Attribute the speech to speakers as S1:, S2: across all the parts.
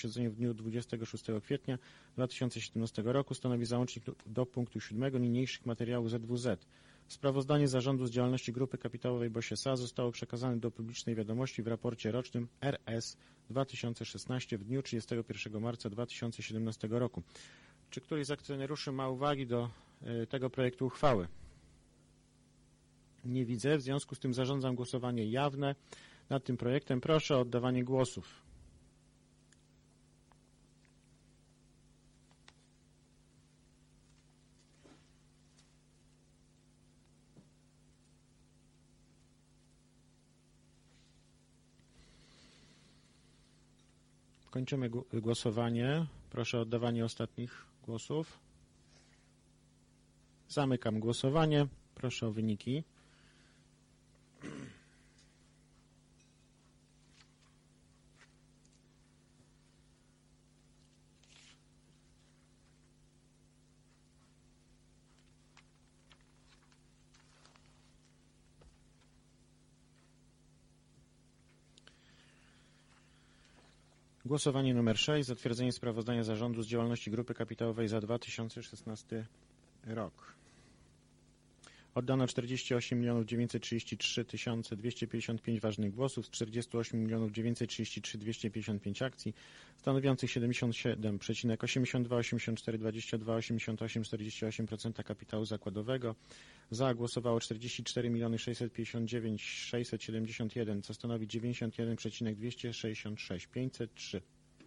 S1: posiedzeniu w dniu 26 kwietnia 2017 roku stanowi załącznik do punktu 7 niniejszych materiałów ZWZ. Sprawozdanie Zarządu z działalności Grupy Kapitałowej BOŚ S.A. zostało przekazane do publicznej wiadomości w raporcie rocznym RS 2016 w dniu 31 marca 2017 roku. Czy któryś z akcjonariuszy ma uwagi do tego projektu uchwały? Nie widzę, w związku z tym zarządzam głosowanie jawne nad tym projektem. Proszę o oddawanie głosów. Kończymy głosowanie. Proszę o oddawanie ostatnich głosów. Zamykam głosowanie. Proszę o wyniki. Głosowanie numer 6. Zatwierdzenie sprawozdania Zarządu z działalności Grupy Kapitałowej za 2016 rok. Oddano 48 933 255 ważnych głosów z 48 933 255 akcji, stanowiących 77,82, 84, 22, 88, 48% kapitału zakładowego. Za głosowało 44 659 671, co stanowi 91,266 503.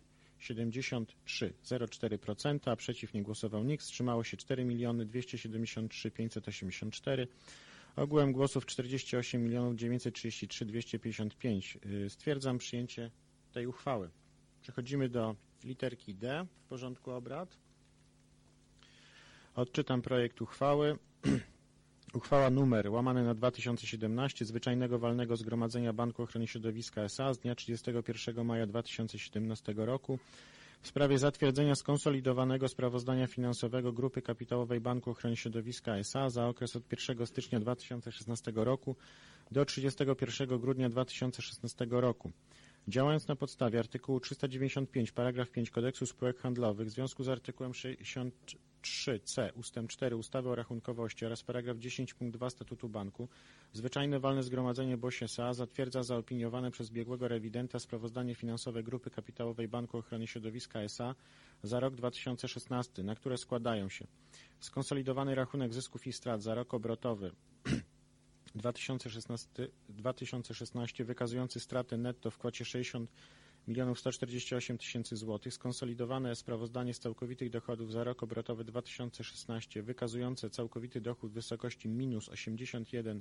S1: 73,04%, a przeciw nie głosował nikt, wstrzymało się 4 273 584, ogółem głosów 48 933 255. Stwierdzam przyjęcie tej uchwały. Przechodzimy do literki D w porządku obrad. Odczytam projekt uchwały. Uchwała numer / 2017 Zwyczajnego Walnego Zgromadzenia Banku Ochrony Środowiska S.A. z dnia 31 maja 2017 roku w sprawie zatwierdzenia skonsolidowanego sprawozdania finansowego Grupy Kapitałowej Banku Ochrony Środowiska S.A. za okres od 1 stycznia 2016 roku do 31 grudnia 2016 roku. Działając na podstawie artykułu 395 paragraf 5 Kodeksu Spółek Handlowych w związku z artykułem 63c ustęp 4 ustawy o rachunkowości oraz paragraf 10 punkt 2 Statutu Banku, Zwyczajne Walne Zgromadzenie BOŚ S.A. zatwierdza zaopiniowane przez biegłego rewidenta sprawozdanie finansowe Grupy Kapitałowej Banku Ochrony Środowiska S.A. za rok 2016, na które składają się skonsolidowany rachunek zysków i strat za rok obrotowy 2016 wykazujący stratę netto w kwocie 60 148 000 złotych, skonsolidowane sprawozdanie z całkowitych dochodów za rok obrotowy 2016 wykazujące całkowity dochód w wysokości minus 81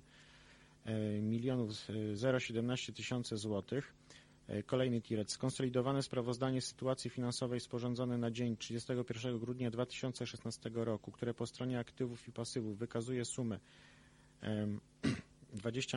S1: 017 000 złotych. Kolejny tiret. Skonsolidowane sprawozdanie z sytuacji finansowej sporządzone na dzień 31 grudnia 2016 roku, które po stronie aktywów i pasywów wykazuje sumę 20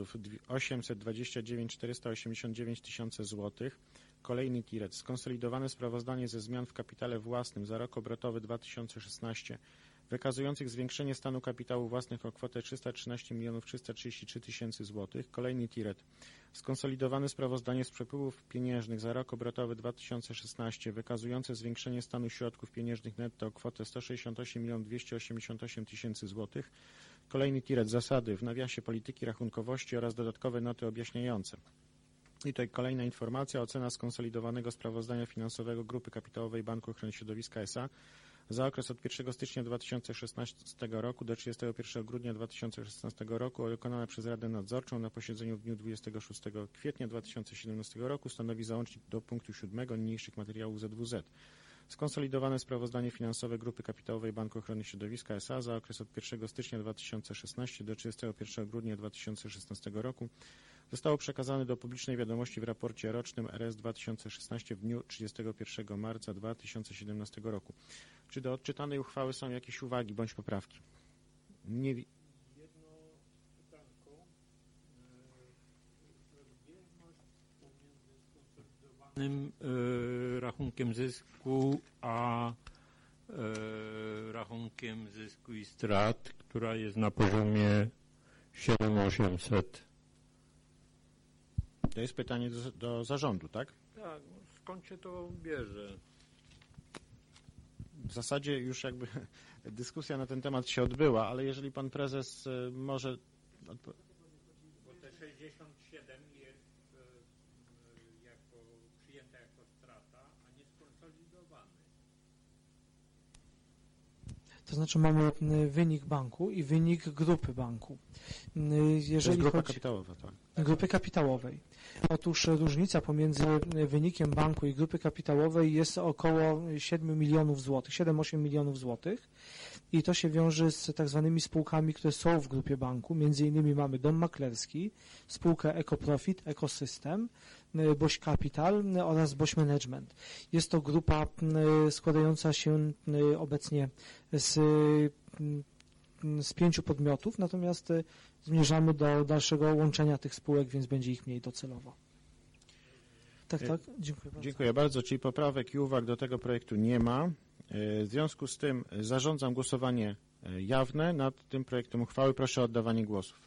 S1: 829 489 000 złotych. Kolejny tiret. Skonsolidowane sprawozdanie ze zmian w kapitale własnym za rok obrotowy 2016 wykazujących zwiększenie stanu kapitału własnych o kwotę 313 333 000 złotych. Kolejny tiret. Skonsolidowane sprawozdanie z przepływów pieniężnych za rok obrotowy 2016 wykazujące zwiększenie stanu środków pieniężnych netto o kwotę 168 288 000 złotych. Kolejny tiret. Zasady w nawiasie polityki rachunkowości oraz dodatkowe noty objaśniające. I tutaj kolejna informacja, ocena skonsolidowanego sprawozdania finansowego Grupy Kapitałowej Banku Ochrony Środowiska S.A. za okres od 1 stycznia 2016 roku do 31 grudnia 2016 roku dokonana przez Radę Nadzorczą na posiedzeniu w dniu 26 kwietnia 2017 roku stanowi załącznik do punktu 7 niniejszych materiałów ZWZ. Skonsolidowane sprawozdanie finansowe Grupy Kapitałowej Banku Ochrony Środowiska S.A. za okres od 1 stycznia 2016 do 31 grudnia 2016 roku zostało przekazane do publicznej wiadomości w raporcie rocznym RS 2016 w dniu 31 marca 2017 roku. Czy do odczytanej uchwały są jakieś uwagi bądź poprawki? Nie
S2: Jedno pytanko. Rozbieżność pomiędzy skonsolidowanym rachunkiem zysku a rachunkiem zysku i strat, która jest na poziomie 7800.
S1: To jest pytanie do zarządu, tak?
S2: Tak, skąd się to bierze?
S1: W zasadzie już jakby dyskusja na ten temat się odbyła, ale jeżeli pan prezes może...
S2: Bo te 67 jest przyjęte jako strata, a nie skonsolidowany.
S3: To znaczy mamy wynik banku i wynik grupy banku.
S1: To jest grupa
S3: chodzi
S1: kapitałowa, tak.
S3: grupy kapitałowej. Otóż różnica pomiędzy wynikiem banku i grupy kapitałowej jest około 7 milionów złotych, 7-8 milionów złotych i to się wiąże z tak zwanymi spółkami, które są w grupie banku. Między innymi mamy Dom Maklerski, spółkę EcoProfit, Ecosystem, Boś Capital oraz Boś Management. Jest to grupa składająca się obecnie z 5 podmiotów, natomiast zmierzamy do dalszego łączenia tych spółek, więc będzie ich mniej docelowo. Tak, dziękuję bardzo.
S1: Dziękuję bardzo, czyli poprawek i uwag do tego projektu nie ma. W związku z tym zarządzam głosowanie jawne nad tym projektem uchwały. Proszę o oddawanie głosów.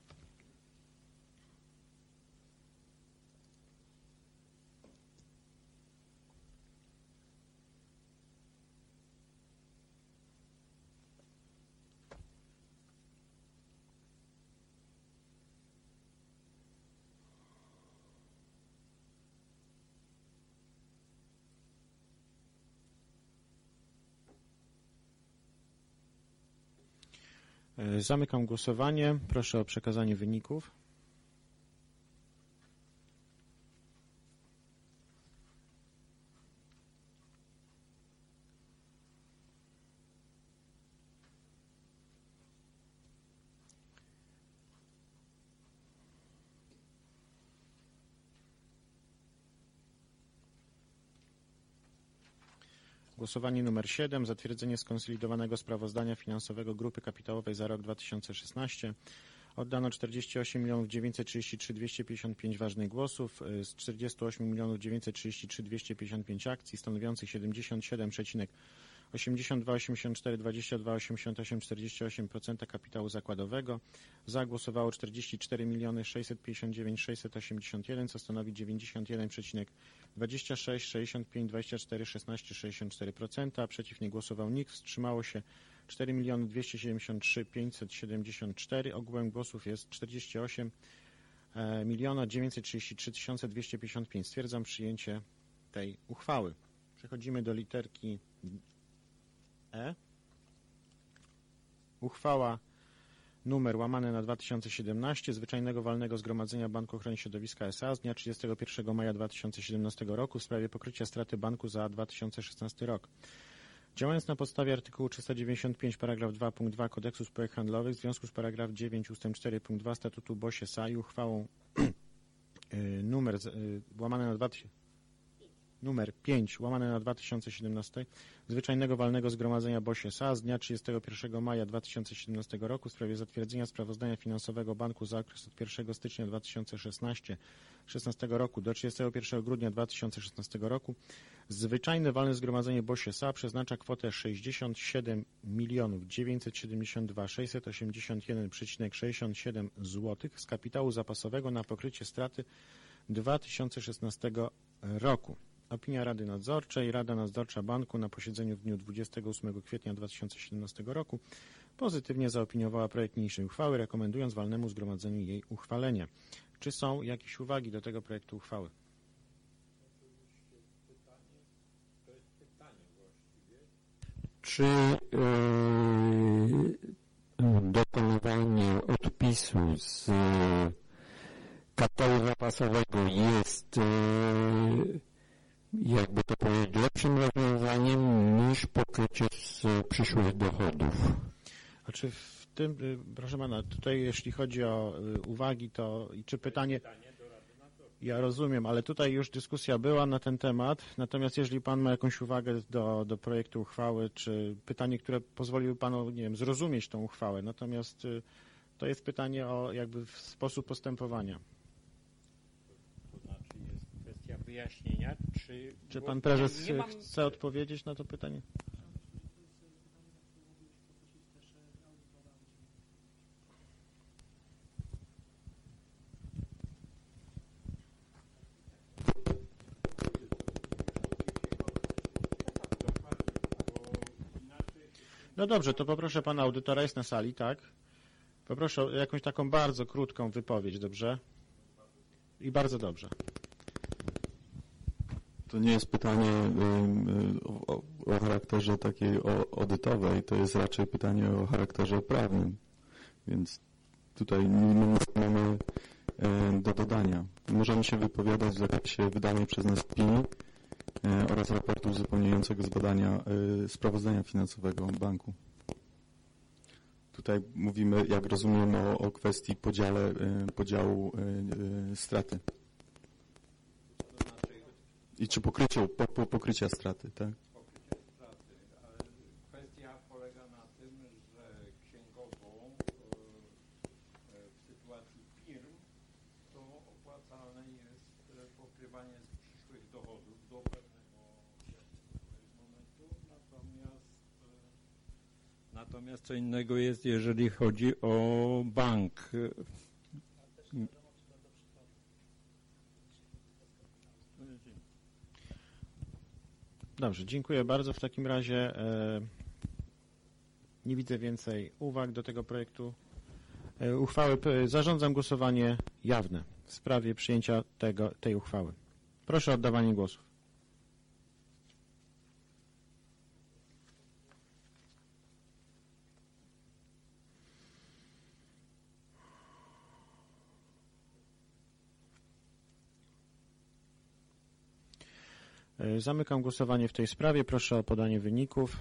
S1: Zamykam głosowanie. Proszę o przekazanie wyników. Głosowanie numer 7. Zatwierdzenie skonsolidowanego sprawozdania finansowego Grupy Kapitałowej za rok 2016. Oddano 48 933 255 ważnych głosów z 48 933 255 akcji stanowiących 77,82, 84, 22, 88, 48% kapitału zakładowego. Za głosowało 44 659 681, co stanowi 91,26, 65, 24, 16, 64%. Przeciw nie głosował nikt. Wstrzymało się 4 273 574. Ogółem głosów jest 48 933 255. Stwierdzam przyjęcie tej uchwały. Przechodzimy do literki E. Uchwała numer łamane na 2017 Zwyczajnego Walnego Zgromadzenia Banku Ochrony Środowiska S.A. z dnia 31 maja 2017 roku w sprawie pokrycia straty banku za 2016 rok. Działając na podstawie artykułu 395 paragraf 2 punkt 2 Kodeksu Spółek Handlowych w związku z paragraf 9 ustęp 4 punkt 2 Statutu BOŚ S.A. i uchwałą numer 5 łamane na 2017 Zwyczajnego Walnego Zgromadzenia BOŚ S.A. z dnia 31 maja 2017 roku w sprawie zatwierdzenia sprawozdania finansowego banku za okres od 1 stycznia 2016 roku do 31 grudnia 2016 roku Zwyczajne Walne Zgromadzenie BOŚ S.A. przeznacza kwotę 67 972 681,67 zł z kapitału zapasowego na pokrycie straty 2016 roku. Opinia Rady Nadzorczej. Rada Nadzorcza Banku na posiedzeniu w dniu 28 kwietnia 2017 roku pozytywnie zaopiniowała projekt niniejszej uchwały, rekomendując walnemu zgromadzeniu jej uchwalenie. Czy są jakieś uwagi do tego projektu uchwały?
S2: Czy dokonywanie odpisu z kapitału zapasowego jest, jakby to powiedzieć, lepszym rozwiązaniem niż pokrycie z przyszłych dochodów?
S1: A czy w tym, proszę pana, tutaj jeśli chodzi o uwagi, to czy pytanie... Ja rozumiem, ale tutaj już dyskusja była na ten temat, natomiast jeżeli pan ma jakąś uwagę do projektu uchwały, czy pytanie, które pozwoliły panu, nie wiem, zrozumieć tą uchwałę, natomiast to jest pytanie o jakby sposób postępowania.
S2: To znaczy jest kwestia wyjaśnienia,
S1: Czy pan prezes chce odpowiedzieć na to pytanie? No dobrze, to poproszę pana audytora, jest na sali, tak? Poproszę o jakąś taką bardzo krótką wypowiedź, dobrze? I bardzo dobrze.
S4: To nie jest pytanie o charakterze takiej audytowej, to jest raczej pytanie o charakterze prawnym, więc tutaj nic nie mamy do dodania. Możemy się wypowiadać w zakresie wydanej przez nas opinii oraz raportu uzupełniającego z badania sprawozdania finansowego banku. Tutaj mówimy, jak rozumiem, o kwestii podziału straty. I czy pokrycia straty, tak?
S2: Pokrycia straty, ale kwestia polega na tym, że księgowo w sytuacji firm to opłacalne jest pokrywanie z przyszłych dochodów do pewnego momentu, natomiast co innego jest, jeżeli chodzi o bank.
S1: Dobrze, dziękuję bardzo. W takim razie nie widzę więcej uwag do tego projektu uchwały. Zarządzam głosowanie jawne w sprawie przyjęcia tej uchwały. Proszę o oddawanie głosów. Zamykam głosowanie w tej sprawie. Proszę o podanie wyników.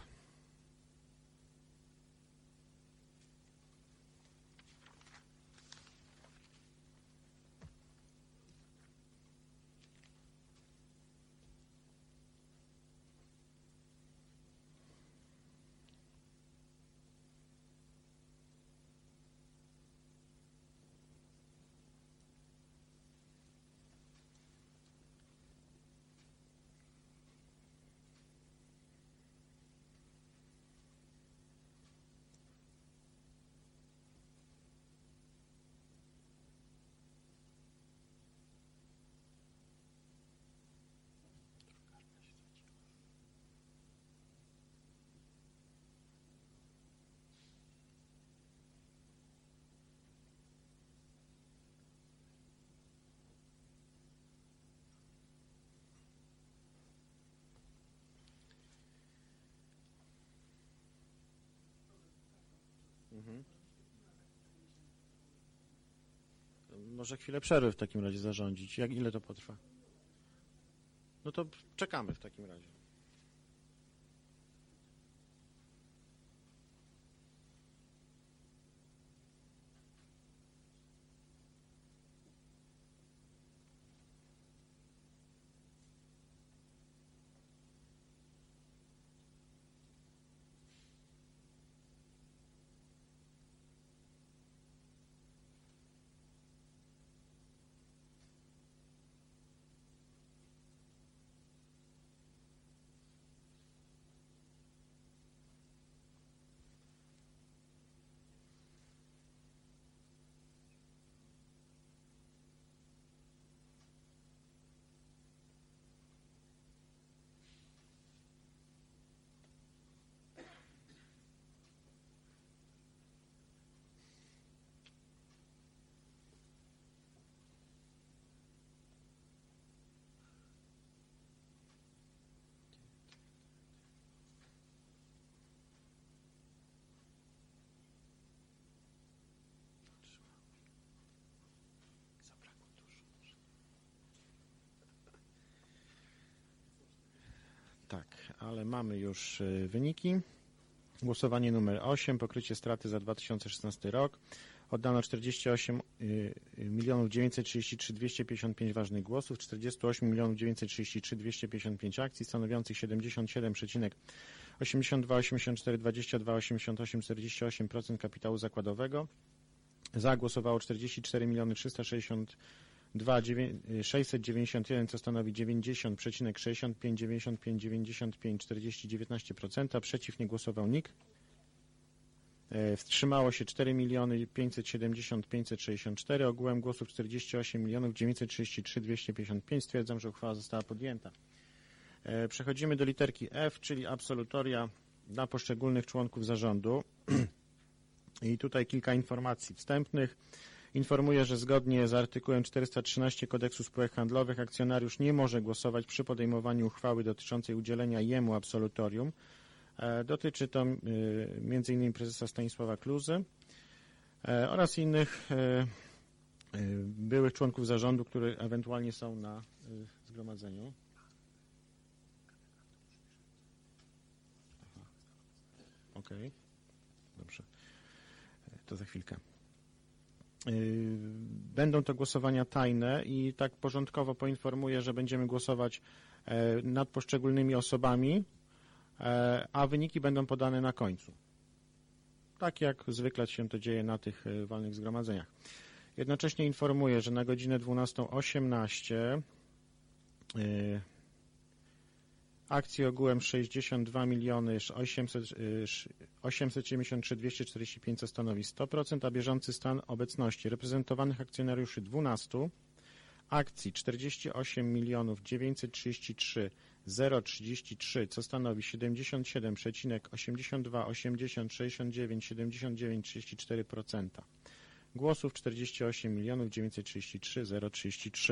S1: Może chwilę przerwy w takim razie zarządzić. Ile to potrwa? No to czekamy w takim razie. Tak, ale mamy już wyniki. Głosowanie numer 8, pokrycie straty za 2016 rok. Oddano 48 933 255 ważnych głosów, 48 933 255 akcji, stanowiących 77,82, 84, 22, 88, 48% kapitału zakładowego. Za głosowało 44 362 691, co stanowi 90,65, 95, 95, 40, 19%. Przeciw nie głosował nikt. Wstrzymało się 4 570 564, ogółem głosów 48 933 255. Stwierdzam, że uchwała została podjęta. Przechodzimy do literki F, czyli absolutoria dla poszczególnych członków zarządu. I tutaj kilka informacji wstępnych. Informuję, że zgodnie z artykułem 413 Kodeksu Spółek Handlowych akcjonariusz nie może głosować przy podejmowaniu uchwały dotyczącej udzielenia jemu absolutorium. Dotyczy to m.in. prezesa Stanisława Kluzy oraz innych byłych członków zarządu, którzy ewentualnie są na zgromadzeniu. Okej, dobrze, to za chwilkę. Będą to głosowania tajne i tak porządkowo poinformuję, że będziemy głosować nad poszczególnymi osobami, a wyniki będą podane na końcu. Tak jak zwykle się to dzieje na tych walnych zgromadzeniach. Jednocześnie informuję, że na godzinę 12:18 akcji ogółem 62 873 245, co stanowi 100%, a bieżący stan obecności reprezentowanych akcjonariuszy 12, akcji 48 933 033, co stanowi 77,82, 80, 69, 79, 34%. Głosów 48 933 033.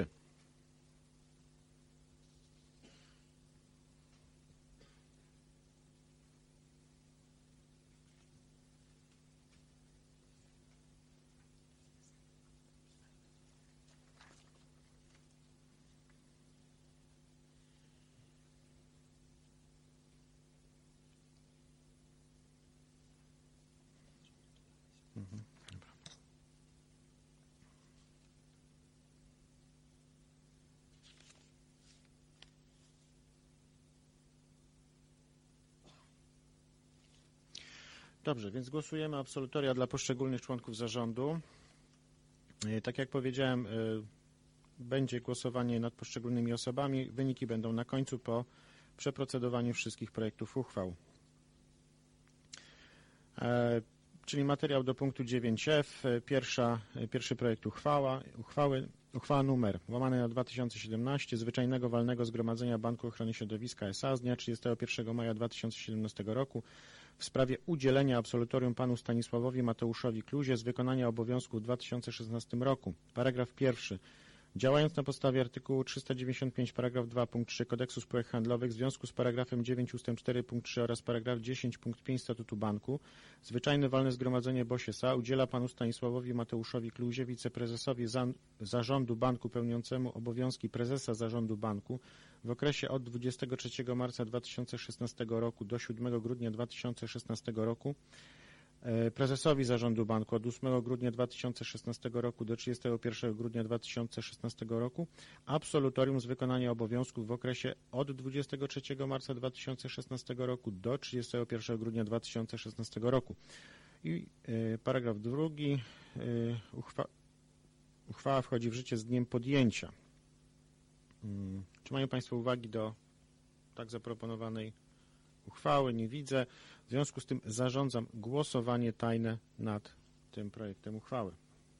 S1: Dobra. Dobrze, więc głosujemy absolutoria dla poszczególnych członków zarządu. Tak jak powiedziałem, będzie głosowanie nad poszczególnymi osobami. Wyniki będą na końcu po przeprocedowaniu wszystkich projektów uchwał. Czyli materiał do punktu 9f, pierwszy projekt uchwała numer łamane na 2017 Zwyczajnego Walnego Zgromadzenia Banku Ochrony Środowiska S.A. z dnia 31 maja 2017 roku w sprawie udzielenia absolutorium panu Stanisławowi Mateuszowi Kluzie z wykonania obowiązków w 2016 roku. Paragraf pierwszy. Działając na podstawie artykułu 395 paragraf 2 punkt 3 Kodeksu Spółek Handlowych w związku z paragrafem 9 ust. 4 punkt 3 oraz paragraf 10 punkt 5 Statutu Banku, Zwyczajne Walne Zgromadzenie BOŚ S.A. udziela panu Stanisławowi Mateuszowi Kluzie, wiceprezesowi zarządu banku pełniącemu obowiązki prezesa zarządu banku w okresie od 23 marca 2016 roku do 7 grudnia 2016 roku, prezesowi zarządu banku od 8 grudnia 2016 roku do 31 grudnia 2016 roku absolutorium z wykonania obowiązków w okresie od 23 marca 2016 roku do 31 grudnia 2016 roku. I paragraf drugi. Uchwała wchodzi w życie z dniem podjęcia. Czy mają Państwo uwagi do tak zaproponowanej uchwały? Nie widzę. W związku z tym zarządzam głosowanie tajne nad tym projektem uchwały.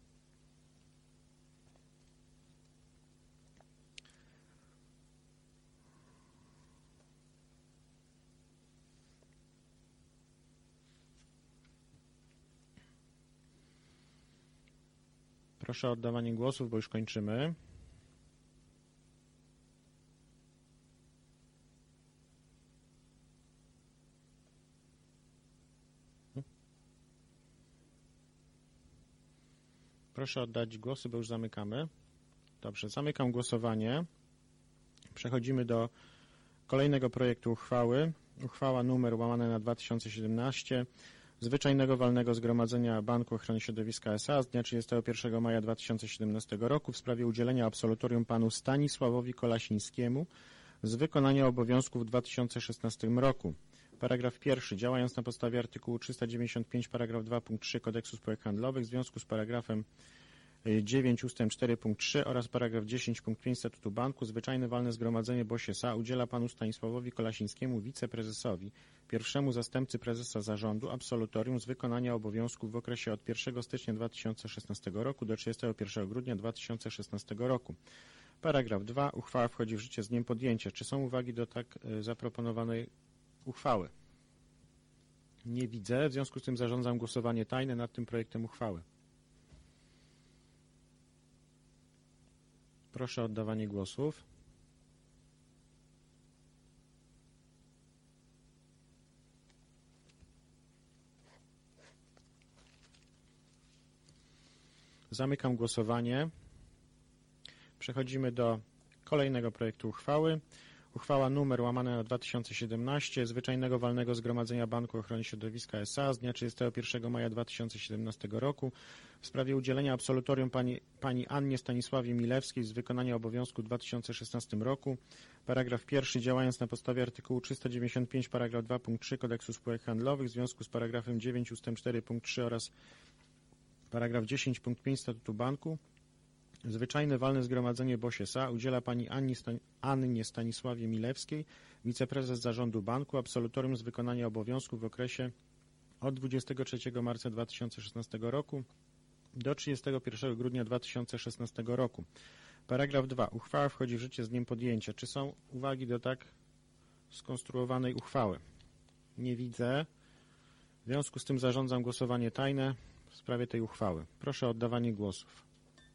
S1: Proszę o oddawanie głosów, bo już kończymy. Proszę oddać głosy, bo już zamykamy. Dobrze, zamykam głosowanie. Przechodzimy do kolejnego projektu uchwały. Uchwała numer łamane na 2017 Zwyczajnego Walnego Zgromadzenia Banku Ochrony Środowiska S.A. z dnia 31 maja 2017 roku w sprawie udzielenia absolutorium panu Stanisławowi Kolasińskiemu z wykonania obowiązków w 2016 roku. Paragraf pierwszy. Działając na podstawie artykułu 395 paragraf 2 punkt 3 Kodeksu Spółek Handlowych w związku z paragrafem 9 ust. 4 punkt 3 oraz paragraf 10 punkt 5 Statutu Banku Zwyczajne Walne Zgromadzenie BOŚ S.A. udziela panu Stanisławowi Kolasińskiemu, wiceprezesowi, pierwszemu zastępcy prezesa zarządu absolutorium z wykonania obowiązków w okresie od 1 stycznia 2016 roku do 31 grudnia 2016 roku. Paragraf 2. Uchwała wchodzi w życie z dniem podjęcia. Czy są uwagi do tak zaproponowanej uchwały? Nie widzę. W związku z tym zarządzam głosowanie tajne nad tym projektem uchwały. Proszę o oddawanie głosów. Zamykam głosowanie. Przechodzimy do kolejnego projektu uchwały. Uchwała numer łamane na 2017 Zwyczajnego Walnego Zgromadzenia Banku Ochrony Środowiska S.A. z dnia 31 maja 2017 roku w sprawie udzielenia absolutorium pani Annie Stanisławie Milewskiej z wykonania obowiązku w 2016 roku. Paragraf pierwszy. Działając na podstawie artykułu 395 paragraf 2 punkt 3 Kodeksu Spółek Handlowych w związku z paragrafem 9 ust. 4 punkt 3 oraz paragraf 10 punkt 5 Statutu Banku, Zwyczajne Walne Zgromadzenie BOŚ S.A. udziela pani Annie Stanisławie Milewskiej, wiceprezes zarządu banku, absolutorium z wykonania obowiązków w okresie od 23 marca 2016 roku do 31 grudnia 2016 roku. Paragraf 2. Uchwała wchodzi w życie z dniem podjęcia. Czy są uwagi do tak skonstruowanej uchwały? Nie widzę. W związku z tym zarządzam głosowanie tajne w sprawie tej uchwały. Proszę o oddawanie głosów.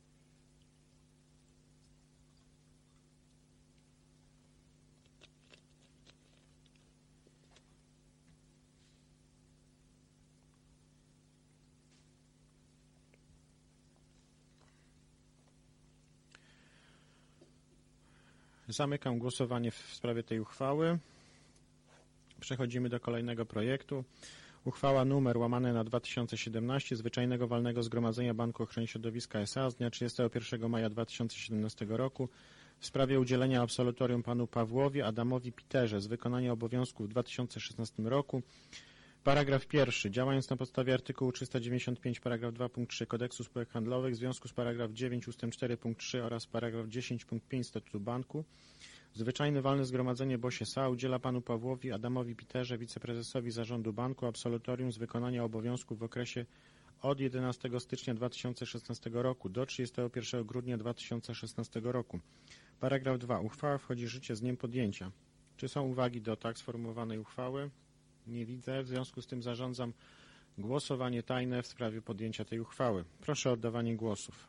S1: Zamykam głosowanie w sprawie tej uchwały. Przechodzimy do kolejnego projektu. Uchwała numer łamane na 2017 Zwyczajnego Walnego Zgromadzenia Banku Ochrony Środowiska S.A. z dnia 31 maja 2017 roku w sprawie udzielenia absolutorium panu Pawłowi Adamowi Piterze z wykonania obowiązków w 2016 roku. Paragraf pierwszy. Działając na podstawie artykułu 395 paragraf 2 punkt 3 Kodeksu Spółek Handlowych w związku z paragraf 9 ust. 4 punkt 3 oraz paragraf 10 punkt 5 Statutu Banku, Zwyczajne Walne Zgromadzenie BOŚ S.A. udziela panu Pawłowi Adamowi Piterze, wiceprezesowi zarządu banku, absolutorium z wykonania obowiązków w okresie od 11 stycznia 2016 roku do 31 grudnia 2016 roku. Paragraf 2. Uchwała wchodzi w życie z dniem podjęcia. Czy są uwagi do tak sformułowanej uchwały? Nie widzę. W związku z tym zarządzam głosowanie tajne w sprawie podjęcia tej uchwały. Proszę o oddawanie głosów.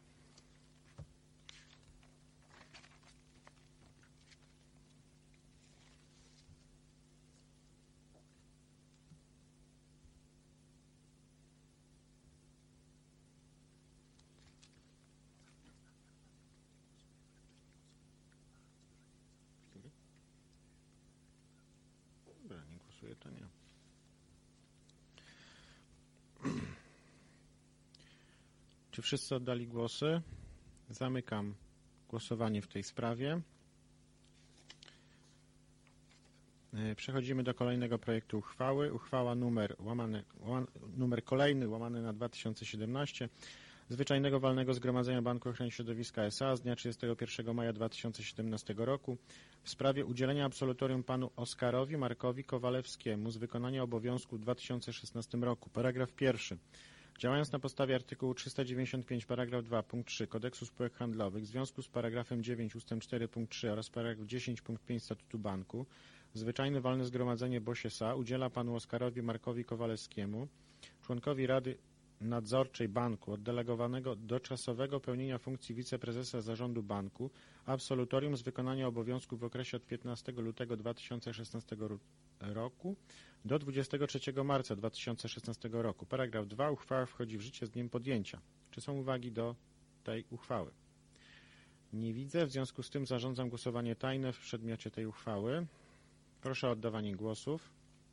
S1: Dobra, nie głosuję, to nie. Czy wszyscy oddali głosy? Zamykam głosowanie w tej sprawie. Przechodzimy do kolejnego projektu uchwały. Uchwała numer kolejny łamane na 2017 Zwyczajnego Walnego Zgromadzenia Banku Ochrony Środowiska S.A. z dnia 31 maja 2017 roku w sprawie udzielenia absolutorium panu Oskarowi Markowi Kowalewskiemu z wykonania obowiązku w 2016 roku. Paragraf pierwszy. Działając na podstawie artykułu 395 paragraf 2 punkt 3 Kodeksu Spółek Handlowych w związku z paragrafem 9 ust. 4 punkt 3 oraz paragraf 10 punkt 5 Statutu Banku, Zwyczajne Walne Zgromadzenie BOŚ S.A. udziela panu Oskarowi Markowi Kowalewskiemu, członkowi Rady Nadzorczej Banku, oddelegowanego do czasowego pełnienia funkcji wiceprezesa zarządu banku, absolutorium z wykonania obowiązków w okresie od 15 lutego 2016 roku do 23 marca 2016 roku. Paragraf 2. Uchwała wchodzi w życie z dniem podjęcia. Czy są uwagi do tej uchwały? Nie widzę. W związku z tym zarządzam głosowanie tajne w przedmiocie tej uchwały. Proszę o oddawanie głosów.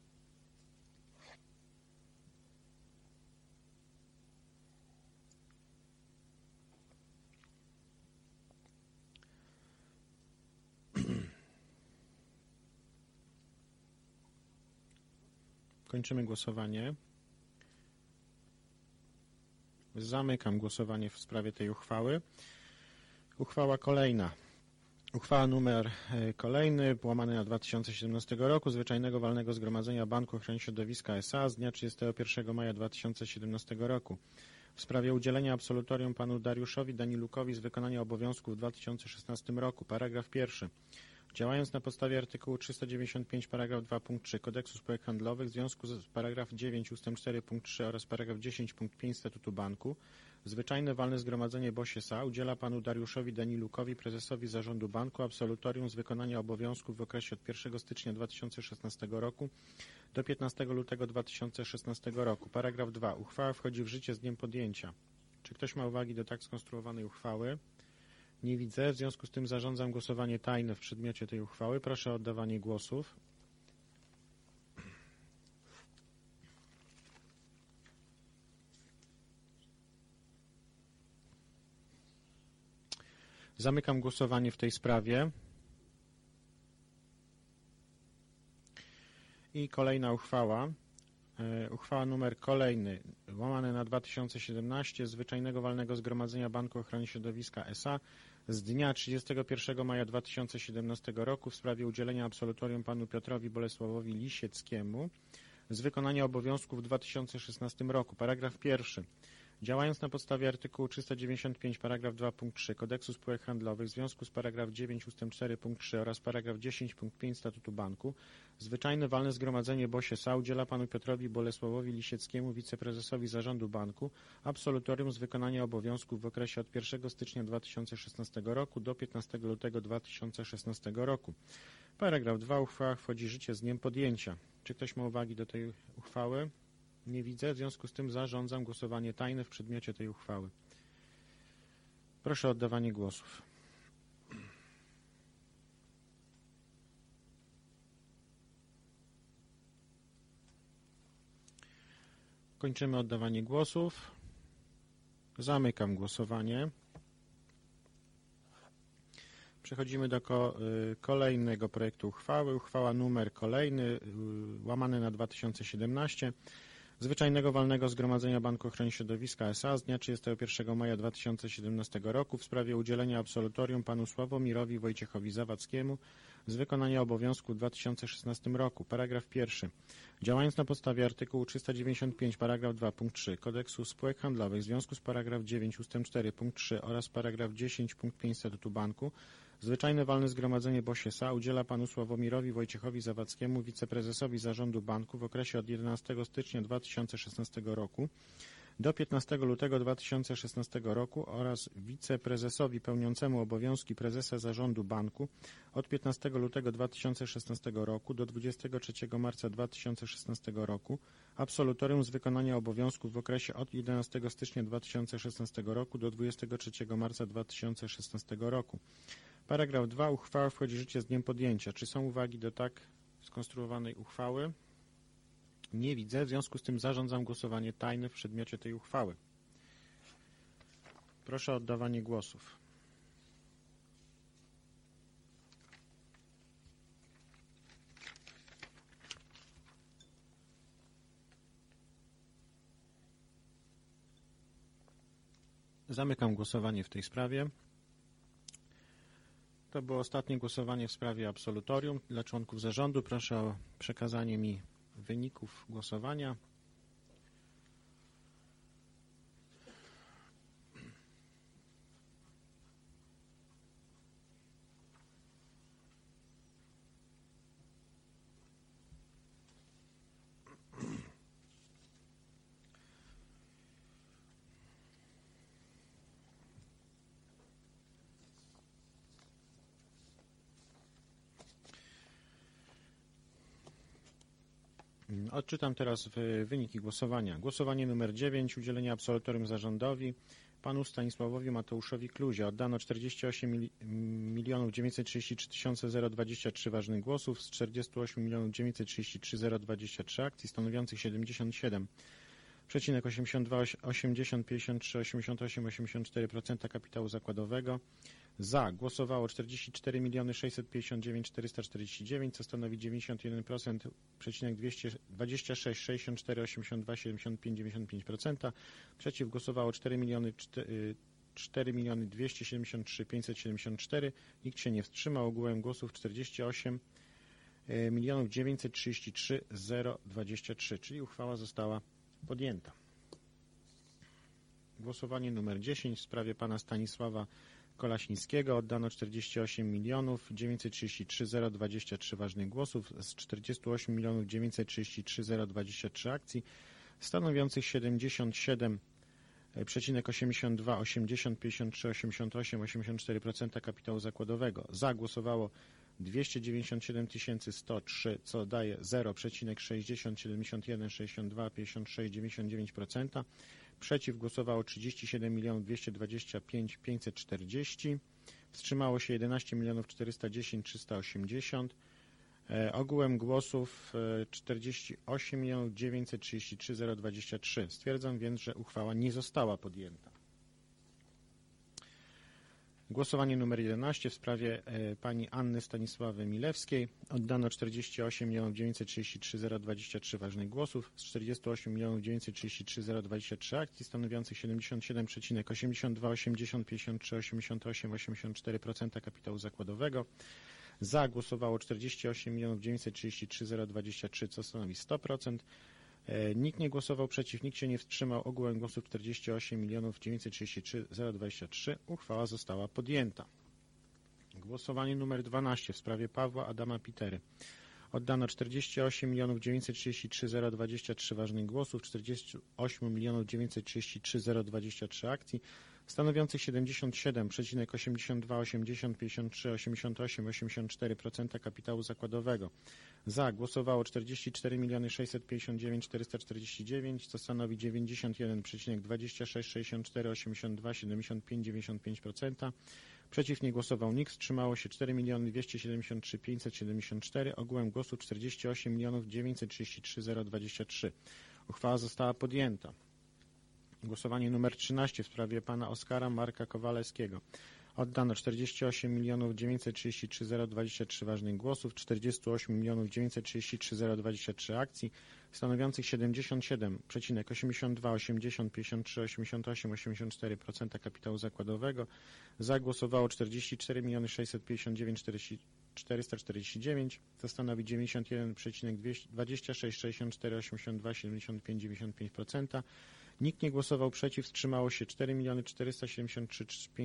S1: Kończymy głosowanie. Zamykam głosowanie w sprawie tej uchwały. Uchwała kolejna. Uchwała numer kolejny, łamane na 2017 roku, Zwyczajnego Walnego Zgromadzenia Banku Ochrony Środowiska S.A. z dnia 31 maja 2017 roku w sprawie udzielenia absolutorium panu Dariuszowi Danilukowi z wykonania obowiązków w 2016 roku. Paragraf pierwszy. Działając na podstawie artykułu 395 paragraf 2 punkt 3 Kodeksu Spółek Handlowych w związku z paragraf 9 ustęp 4 punkt 3 oraz paragraf 10 punkt 5 Statutu Banku, zwyczajne walne zgromadzenie BOŚ S.A. udziela panu Dariuszowi Danilukowi, prezesowi zarządu banku, absolutorium z wykonania obowiązków w okresie od 1 stycznia 2016 roku do 15 lutego 2016 roku. Paragraf 2. Uchwała wchodzi w życie z dniem podjęcia. Czy ktoś ma uwagi do tak skonstruowanej uchwały? Nie widzę. W związku z tym zarządzam głosowanie tajne w przedmiocie tej uchwały. Proszę o oddawanie głosów. Zamykam głosowanie w tej sprawie. I kolejna uchwała. Uchwała numer kolejny, łamane na 2017 Zwyczajnego Walnego Zgromadzenia Banku Ochrony Środowiska S.A. z dnia 31 maja 2017 roku w sprawie udzielenia absolutorium panu Piotrowi Bolesławowi Lisieckiemu z wykonania obowiązków w 2016 roku. Paragraf 1. Działając na podstawie artykułu 395 paragraf 2 punkt 3 Kodeksu Spółek Handlowych w związku z paragraf 9 ustęp 4 punkt 3 oraz paragraf 10 punkt 5 Statutu Banku, zwyczajne walne zgromadzenie BOŚ S.A. udziela panu Piotrowi Bolesławowi Lisieckiemu, wiceprezesowi zarządu banku, absolutorium z wykonania obowiązków w okresie od 1 stycznia 2016 roku do 15 lutego 2016 roku. Paragraf 2. Uchwała wchodzi w życie z dniem podjęcia. Czy ktoś ma uwagi do tej uchwały? Nie widzę, w związku z tym zarządzam głosowanie tajne w przedmiocie tej uchwały. Proszę o oddawanie głosów. Kończymy oddawanie głosów. Zamykam głosowanie. Przechodzimy do kolejnego projektu uchwały. Uchwała numer kolejny, łamane na 2017. Zwyczajnego Walnego Zgromadzenia Banku Ochrony Środowiska S.A. z dnia 31 maja 2017 roku w sprawie udzielenia absolutorium panu Sławomirowi Wojciechowi Zawadzkiemu z wykonania obowiązku w 2016 roku. Paragraf 1. Działając na podstawie artykułu 395 paragraf 2 punkt 3 Kodeksu Spółek Handlowych w związku z paragraf 9 ustęp 4 punkt 3 oraz paragraf 10 punkt 5 Statutu Banku, Zwyczajne Walne Zgromadzenie BOŚ S.A. udziela panu Sławomirowi Wojciechowi Zawadzkiemu, wiceprezesowi zarządu banku w okresie od 11 stycznia 2016 roku do 15 lutego 2016 roku oraz wiceprezesowi pełniącemu obowiązki prezesa zarządu banku od 15 lutego 2016 roku do 23 marca 2016 roku, absolutorium z wykonania obowiązków w okresie od 11 stycznia 2016 roku do 23 marca 2016 roku. Paragraf 2. Uchwała wchodzi w życie z dniem podjęcia. Czy są uwagi do tak skonstruowanej uchwały? Nie widzę, w związku z tym zarządzam głosowanie tajne w przedmiocie tej uchwały. Proszę o oddawanie głosów. Zamykam głosowanie w tej sprawie. To było ostatnie głosowanie w sprawie absolutorium dla członków zarządu. Proszę o przekazanie mi wyników głosowania. Odczytam teraz wyniki głosowania. Głosowanie numer 9. Udzielenie absolutorium zarządowi panu Stanisławowi Mateuszowi Kluzie. Oddano 48 933 023 ważnych głosów z 48 933 023 akcji stanowiących 77,82, 80, 53, 88, 84% kapitału zakładowego. Za głosowało 44 659 449, co stanowi 91%, 26, 64, 82, 75, 95%. Przeciw głosowało 4 273 574. Nikt się nie wstrzymał. Ogółem głosów 48 933 023, czyli uchwała została podjęta. Głosowanie numer 10 w sprawie pana Stanisława Kolasińskiego oddano 48 933 023 ważnych głosów z 48 933 023 akcji, stanowiących 77,82, 80, 53, 88, 84% kapitału zakładowego. Za głosowało 297 103, co daje 0,60, 71, 62, 56, 99%. Przeciw głosowało 37 225 540. Wstrzymało się 11 410 380. Ogółem głosów 48 933 023. Stwierdzam więc, że uchwała nie została podjęta. Głosowanie numer 11 w sprawie pani Anny Stanisławy Milewskiej. Oddano 48 933 023 ważnych głosów z 48 933 023 akcji, stanowiących 77,82, 80, 53, 88, 84% kapitału zakładowego. Za głosowało 48 933 023, co stanowi 100%. Nikt nie głosował przeciw, nikt się nie wstrzymał. Ogółem głosów 48 933 023. Uchwała została podjęta. Głosowanie numer 12 w sprawie Pawła Adama Pitery. Oddano 48 933 023 ważnych głosów, 48 933 023 akcji, stanowiących 77,82, 80, 53, 88, 84% kapitału zakładowego. Za głosowało 44 659 449, co stanowi 91,26, 64, 82, 75, 95%. Przeciw nie głosował nikt, wstrzymało się 4 273 574, ogółem głosów 48 933 023. Uchwała została podjęta. Głosowanie numer 13 w sprawie pana Oskara Marka Kowalewskiego. Oddano 48 933 023 ważnych głosów, 48 933 023 akcji, stanowiących 77,82, 80, 53, 88, 84% kapitału zakładowego. Za głosowało 44 659 449, co stanowi 91,26, 64, 82, 75, 95%. Nikt nie głosował przeciw, wstrzymało się 4 473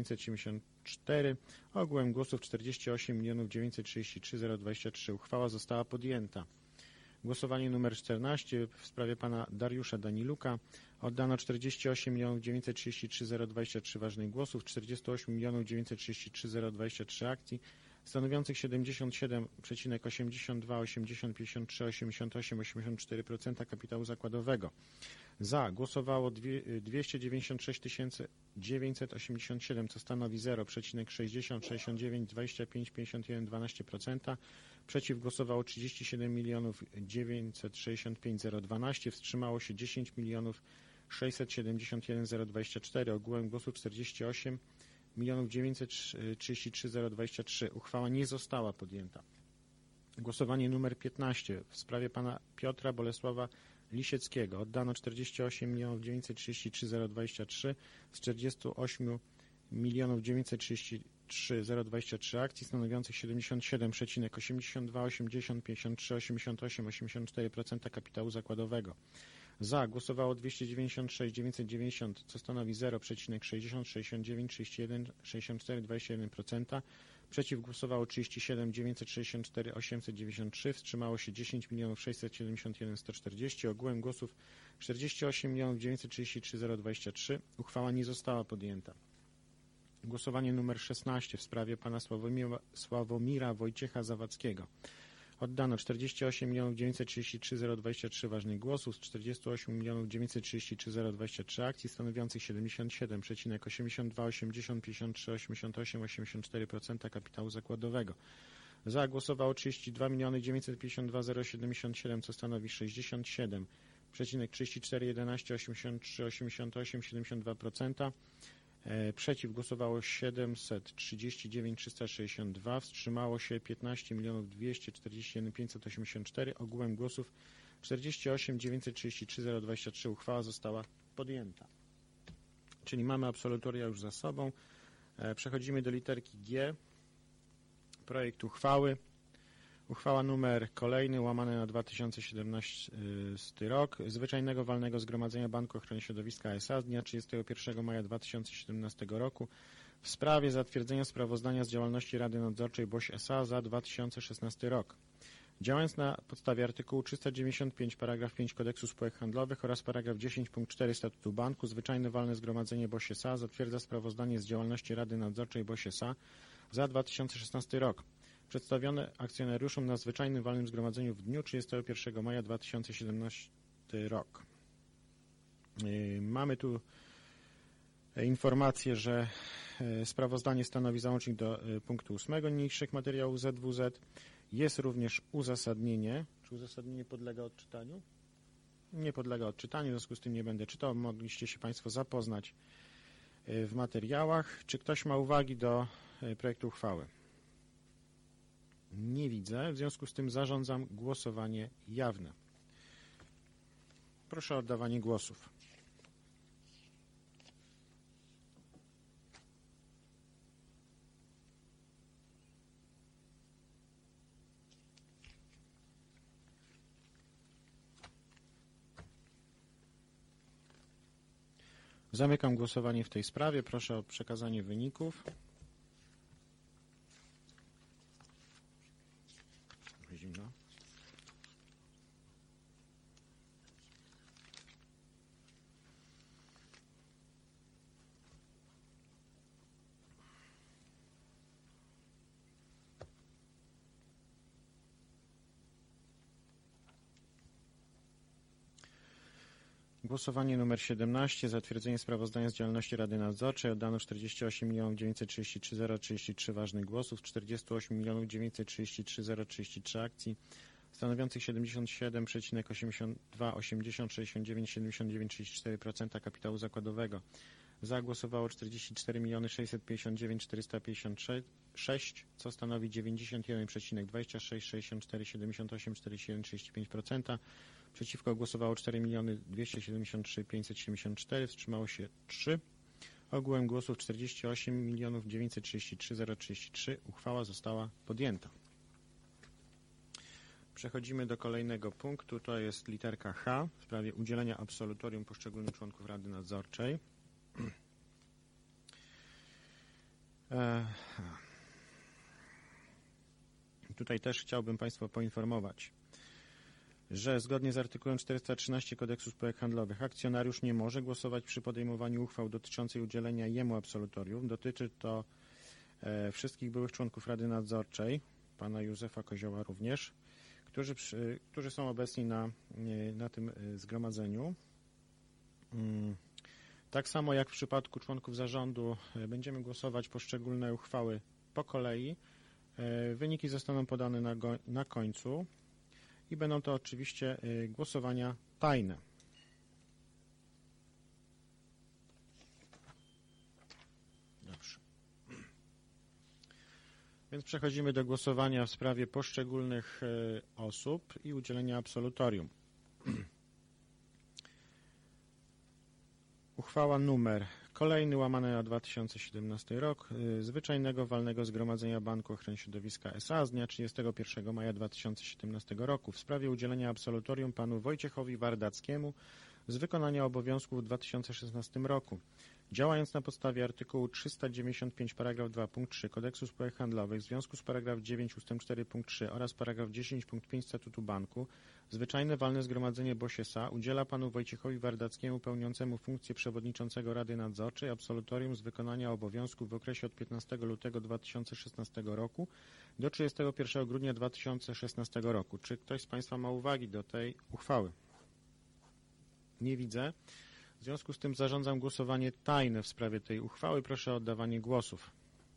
S1: 574, ogółem głosów 48 933 023. Uchwała została podjęta. Głosowanie numer 14 w sprawie pana Dariusza Daniluka. Oddano 48 933 023 ważnych głosów, 48 933 023 akcji, stanowiących 77,82, 80, 53, 88, 84% kapitału zakładowego. Za głosowało 296 987, co stanowi 0,60, 69, 25, 51, 12%. Przeciw głosowało 37 965 012, wstrzymało się 10 671 024, ogółem głosów 48 933 023. Uchwała nie została podjęta. Głosowanie numer 15 w sprawie pana Piotra Bolesława Lisieckiego. Oddano 48 933 023 z 48 933 023 akcji, stanowiących 77,82, 80, 53, 88, 84% kapitału zakładowego. Za głosowało 296 990, co stanowi 0,60, 69, 31, 64, 21%. Przeciw głosowało 37 964 893, wstrzymało się 10 671 140, ogółem głosów 48 933 023. Uchwała nie została podjęta. Głosowanie numer 16 w sprawie pana Sławomira Wojciecha Zawadzkiego. Oddano 48 933 023 ważnych głosów z 48 933 023 akcji, stanowiących 77,82, 80, 53, 88, 84% kapitału zakładowego. Za głosowało 32 952 077, co stanowi 67,34, 11, 83, 88, 72%. Przeciw głosowało 739 362, wstrzymało się 15 241 584, ogółem głosów 48 933 023. Uchwała została podjęta. Czyli mamy absolutoria już za sobą. Przechodzimy do literki G. Projekt uchwały. Uchwała numer kolejny, łamane na 2017 rok, Zwyczajnego Walnego Zgromadzenia Banku Ochrony Środowiska S.A. z dnia 31 maja 2017 roku w sprawie zatwierdzenia sprawozdania z działalności Rady Nadzorczej BOŚ S.A. za 2016 rok. Działając na podstawie artykułu 395 paragraf 5 Kodeksu Spółek Handlowych oraz paragraf 10 punkt 4 Statutu Banku, zwyczajne walne zgromadzenie BOŚ S.A. zatwierdza sprawozdanie z działalności Rady Nadzorczej BOŚ S.A. za 2016 rok, przedstawione akcjonariuszom na zwyczajnym walnym zgromadzeniu w dniu 31 maja 2017 rok. Mamy tu informację, że sprawozdanie stanowi załącznik do punktu 8 niniejszych materiałów ZWZ. Jest również uzasadnienie. Czy uzasadnienie podlega odczytaniu? Nie podlega odczytaniu, w związku z tym nie będę czytał. Mogliście się Państwo zapoznać w materiałach. Czy ktoś ma uwagi do projektu uchwały? Nie widzę, w związku z tym zarządzam głosowanie jawne. Proszę o oddawanie głosów. Zamykam głosowanie w tej sprawie. Proszę o przekazanie wyników. Zimno. Głosowanie numer 17. Zatwierdzenie sprawozdania z działalności Rady Nadzorczej. Oddano 48 933 033 ważnych głosów, 48 933 033 akcji, stanowiących 77,82, 80, 69, 79, 34% kapitału zakładowego. Za głosowało 44 659 456, co stanowi 91,26, 64, 78, 41, 35%. Przeciwko głosowało 4 273 574, wstrzymało się 3. Ogółem głosów 48 933 033. Uchwała została podjęta. Przechodzimy do kolejnego punktu. To jest literka H w sprawie udzielenia absolutorium poszczególnym członków Rady Nadzorczej. Tutaj też chciałbym Państwa poinformować, że zgodnie z artykułem 413 Kodeksu Spółek Handlowych akcjonariusz nie może głosować przy podejmowaniu uchwał dotyczącej udzielenia jemu absolutorium. Dotyczy to wszystkich byłych członków Rady Nadzorczej, pana Józefa Kozioła również, którzy są obecni na tym zgromadzeniu. Tak samo jak w przypadku członków zarządu będziemy głosować poszczególne uchwały po kolei. Wyniki zostaną podane na końcu i będą to oczywiście głosowania tajne. Dobrze. Więc przechodzimy do głosowania w sprawie poszczególnych osób i udzielenia absolutorium. Uchwała numer kolejny łamane na 2017 rok Zwyczajnego Walnego Zgromadzenia Banku Ochrony Środowiska S.A. z dnia 31 maja 2017 roku w sprawie udzielenia absolutorium panu Wojciechowi Wardackiemu z wykonania obowiązków w 2016 roku. Działając na podstawie artykułu 395 paragraf 2 punkt 3 Kodeksu Spółek Handlowych w związku z paragraf 9 ustęp 4 punkt 3 oraz paragraf 10 punkt 5 Statutu Banku, Zwyczajne Walne Zgromadzenie BOŚ S.A. udziela panu Wojciechowi Wardackiemu pełniącemu funkcję przewodniczącego Rady Nadzorczej absolutorium z wykonania obowiązków w okresie od 15 lutego 2016 roku do 31 grudnia 2016 roku. Czy ktoś z Państwa ma uwagi do tej uchwały? Nie widzę. W związku z tym zarządzam głosowanie tajne w sprawie tej uchwały. Proszę o oddawanie głosów.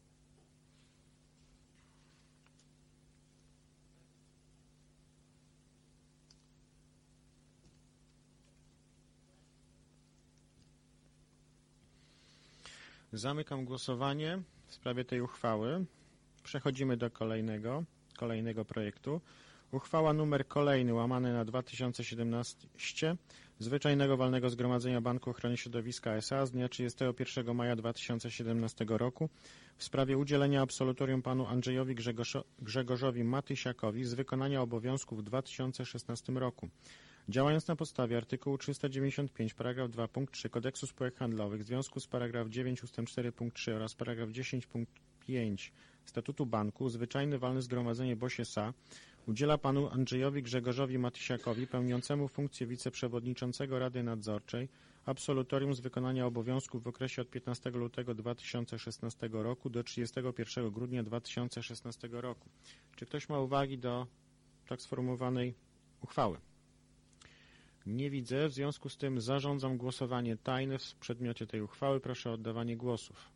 S1: Zamykam głosowanie w sprawie tej uchwały. Przechodzimy do kolejnego projektu. Uchwała numer kolejny łamane na 2017 Zwyczajnego Walnego Zgromadzenia Banku Ochrony Środowiska S.A. z dnia 31 maja 2017 roku w sprawie udzielenia absolutorium panu Andrzejowi Grzegorzowi Matysiakowi z wykonania obowiązków w 2016 roku. Działając na podstawie artykułu 395 paragraf 2 punkt 3 Kodeksu spółek handlowych w związku z paragraf 9 ust. 4 punkt 3 oraz paragraf 10 punkt 5 Statutu Banku, zwyczajne walne zgromadzenie BOŚ S.A. udziela panu Andrzejowi Grzegorzowi Matysiakowi, pełniącemu funkcję wiceprzewodniczącego Rady Nadzorczej, absolutorium z wykonania obowiązków w okresie od 15 lutego 2016 roku do 31 grudnia 2016 roku. Czy ktoś ma uwagi do tak sformułowanej uchwały? Nie widzę, w związku z tym zarządzam głosowanie tajne w przedmiocie tej uchwały. Proszę o oddawanie głosów.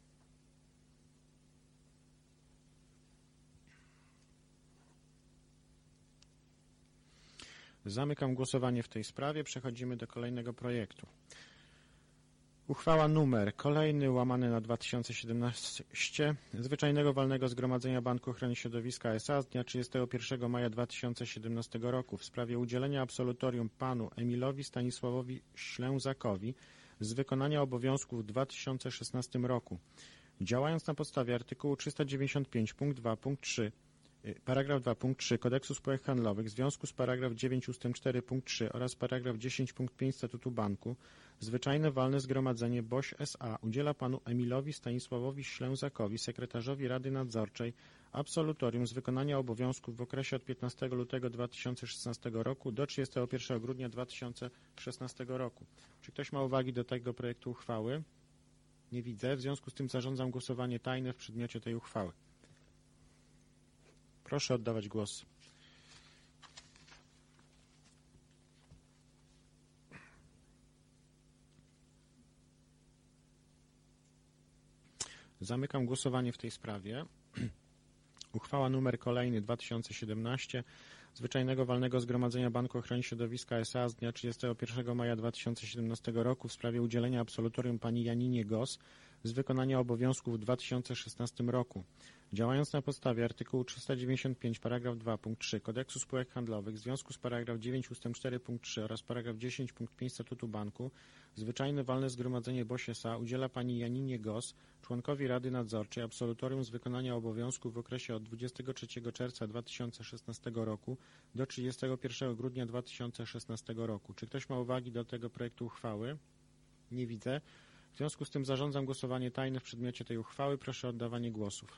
S1: Zamykam głosowanie w tej sprawie. Przechodzimy do kolejnego projektu. Uchwała numer kolejny łamane na 2017 Zwyczajnego Walnego Zgromadzenia Banku Ochrony Środowiska S.A. z dnia 31 maja 2017 roku w sprawie udzielenia absolutorium panu Emilowi Stanisławowi Ślęzakowi z wykonania obowiązków w 2016 roku. Działając na podstawie artykułu 395 punkt 2 punkt 3 paragraf 2 punkt 3 Kodeksu spółek handlowych w związku z paragraf 9 ust. 4 punkt 3 oraz paragraf 10 punkt 5 Statutu Banku, zwyczajne walne zgromadzenie BOŚ S.A. udziela panu Emilowi Stanisławowi Ślęzakowi, sekretarzowi Rady Nadzorczej, absolutorium z wykonania obowiązków w okresie od 15 lutego 2016 roku do 31 grudnia 2016 roku. Czy ktoś ma uwagi do tego projektu uchwały? Nie widzę, w związku z tym zarządzam głosowanie tajne w przedmiocie tej uchwały. Proszę oddawać głos. Zamykam głosowanie w tej sprawie. Uchwała numer kolejny 2017 Zwyczajnego Walnego Zgromadzenia Banku Ochrony Środowiska S.A. z dnia 31 maja 2017 roku w sprawie udzielenia absolutorium pani Janinie Gos z wykonania obowiązków w 2016 roku. Działając na podstawie artykułu 395 paragraf 2 punkt 3 Kodeksu spółek handlowych w związku z paragraf 9 ust. 4 punkt 3 oraz paragraf 10 punkt 5 Statutu Banku, zwyczajne walne zgromadzenie BOŚ S.A. udziela pani Janinie Gos, członkowi Rady Nadzorczej, absolutorium z wykonania obowiązków w okresie od 23 czerwca 2016 roku do 31 grudnia 2016 roku. Czy ktoś ma uwagi do tego projektu uchwały? Nie widzę. W związku z tym zarządzam głosowanie tajne w przedmiocie tej uchwały. Proszę o oddawanie głosów.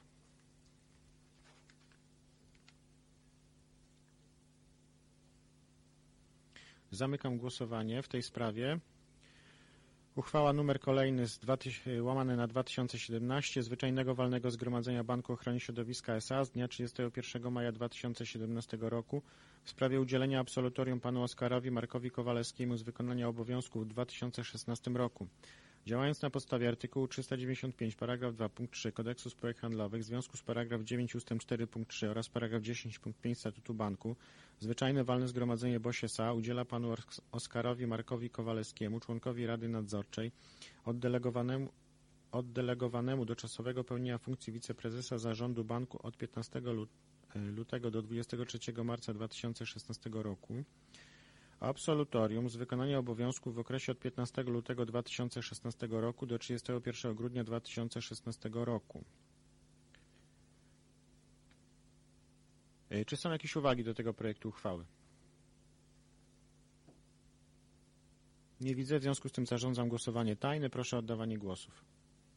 S1: Zamykam głosowanie w tej sprawie. Uchwała numer kolejny łamane na 2017 Zwyczajnego Walnego Zgromadzenia Banku Ochrony Środowiska S.A. z dnia 31 maja 2017 roku w sprawie udzielenia absolutorium panu Oskarowi Markowi Kowalewskiemu z wykonania obowiązków w 2016 roku. Działając na podstawie artykułu 395 paragraf 2 punkt 3 Kodeksu spółek handlowych w związku z paragraf 9 ust. 4 punkt 3 oraz paragraf 10 punkt 5 Statutu Banku, zwyczajne walne zgromadzenie BOŚ S.A. udziela panu Oskarowi Markowi Kowalewskiemu, członkowi Rady Nadzorczej, oddelegowanemu do czasowego pełnienia funkcji wiceprezesa zarządu banku od 15 lutego do 23 marca 2016 roku, absolutorium z wykonania obowiązków w okresie od 15 lutego 2016 roku do 31 grudnia 2016 roku. Czy są jakieś uwagi do tego projektu uchwały? Nie widzę, w związku z tym zarządzam głosowanie tajne. Proszę o oddawanie głosów.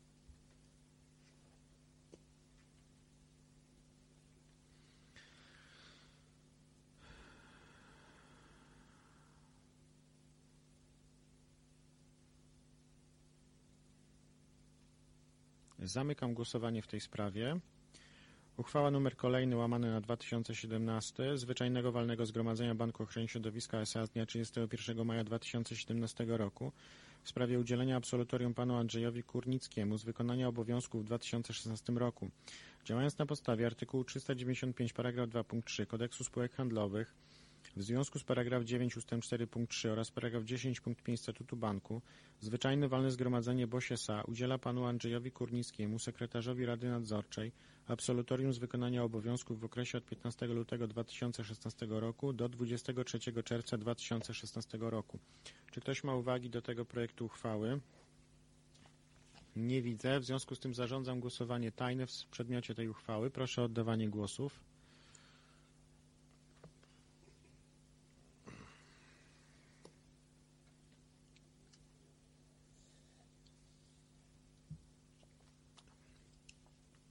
S1: Zamykam głosowanie w tej sprawie. Uchwała numer kolejny łamane na 2017 Zwyczajnego Walnego Zgromadzenia Banku Ochrony Środowiska S.A. z dnia 31 maja 2017 roku w sprawie udzielenia absolutorium panu Andrzejowi Kurnickiemu z wykonania obowiązków w 2016 roku. Działając na podstawie artykułu 395 paragraf 2 punkt 3 Kodeksu spółek handlowych w związku z paragraf 9 ust. 4 punkt 3 oraz paragraf 10 punkt 5 Statutu Banku, zwyczajne walne zgromadzenie BOŚ S.A. udziela panu Andrzejowi Kurnickiemu, sekretarzowi Rady Nadzorczej, absolutorium z wykonania obowiązków w okresie od 15 lutego 2016 roku do 23 czerwca 2016 roku. Czy ktoś ma uwagi do tego projektu uchwały? Nie widzę. W związku z tym zarządzam głosowanie tajne w przedmiocie tej uchwały. Proszę o oddawanie głosów.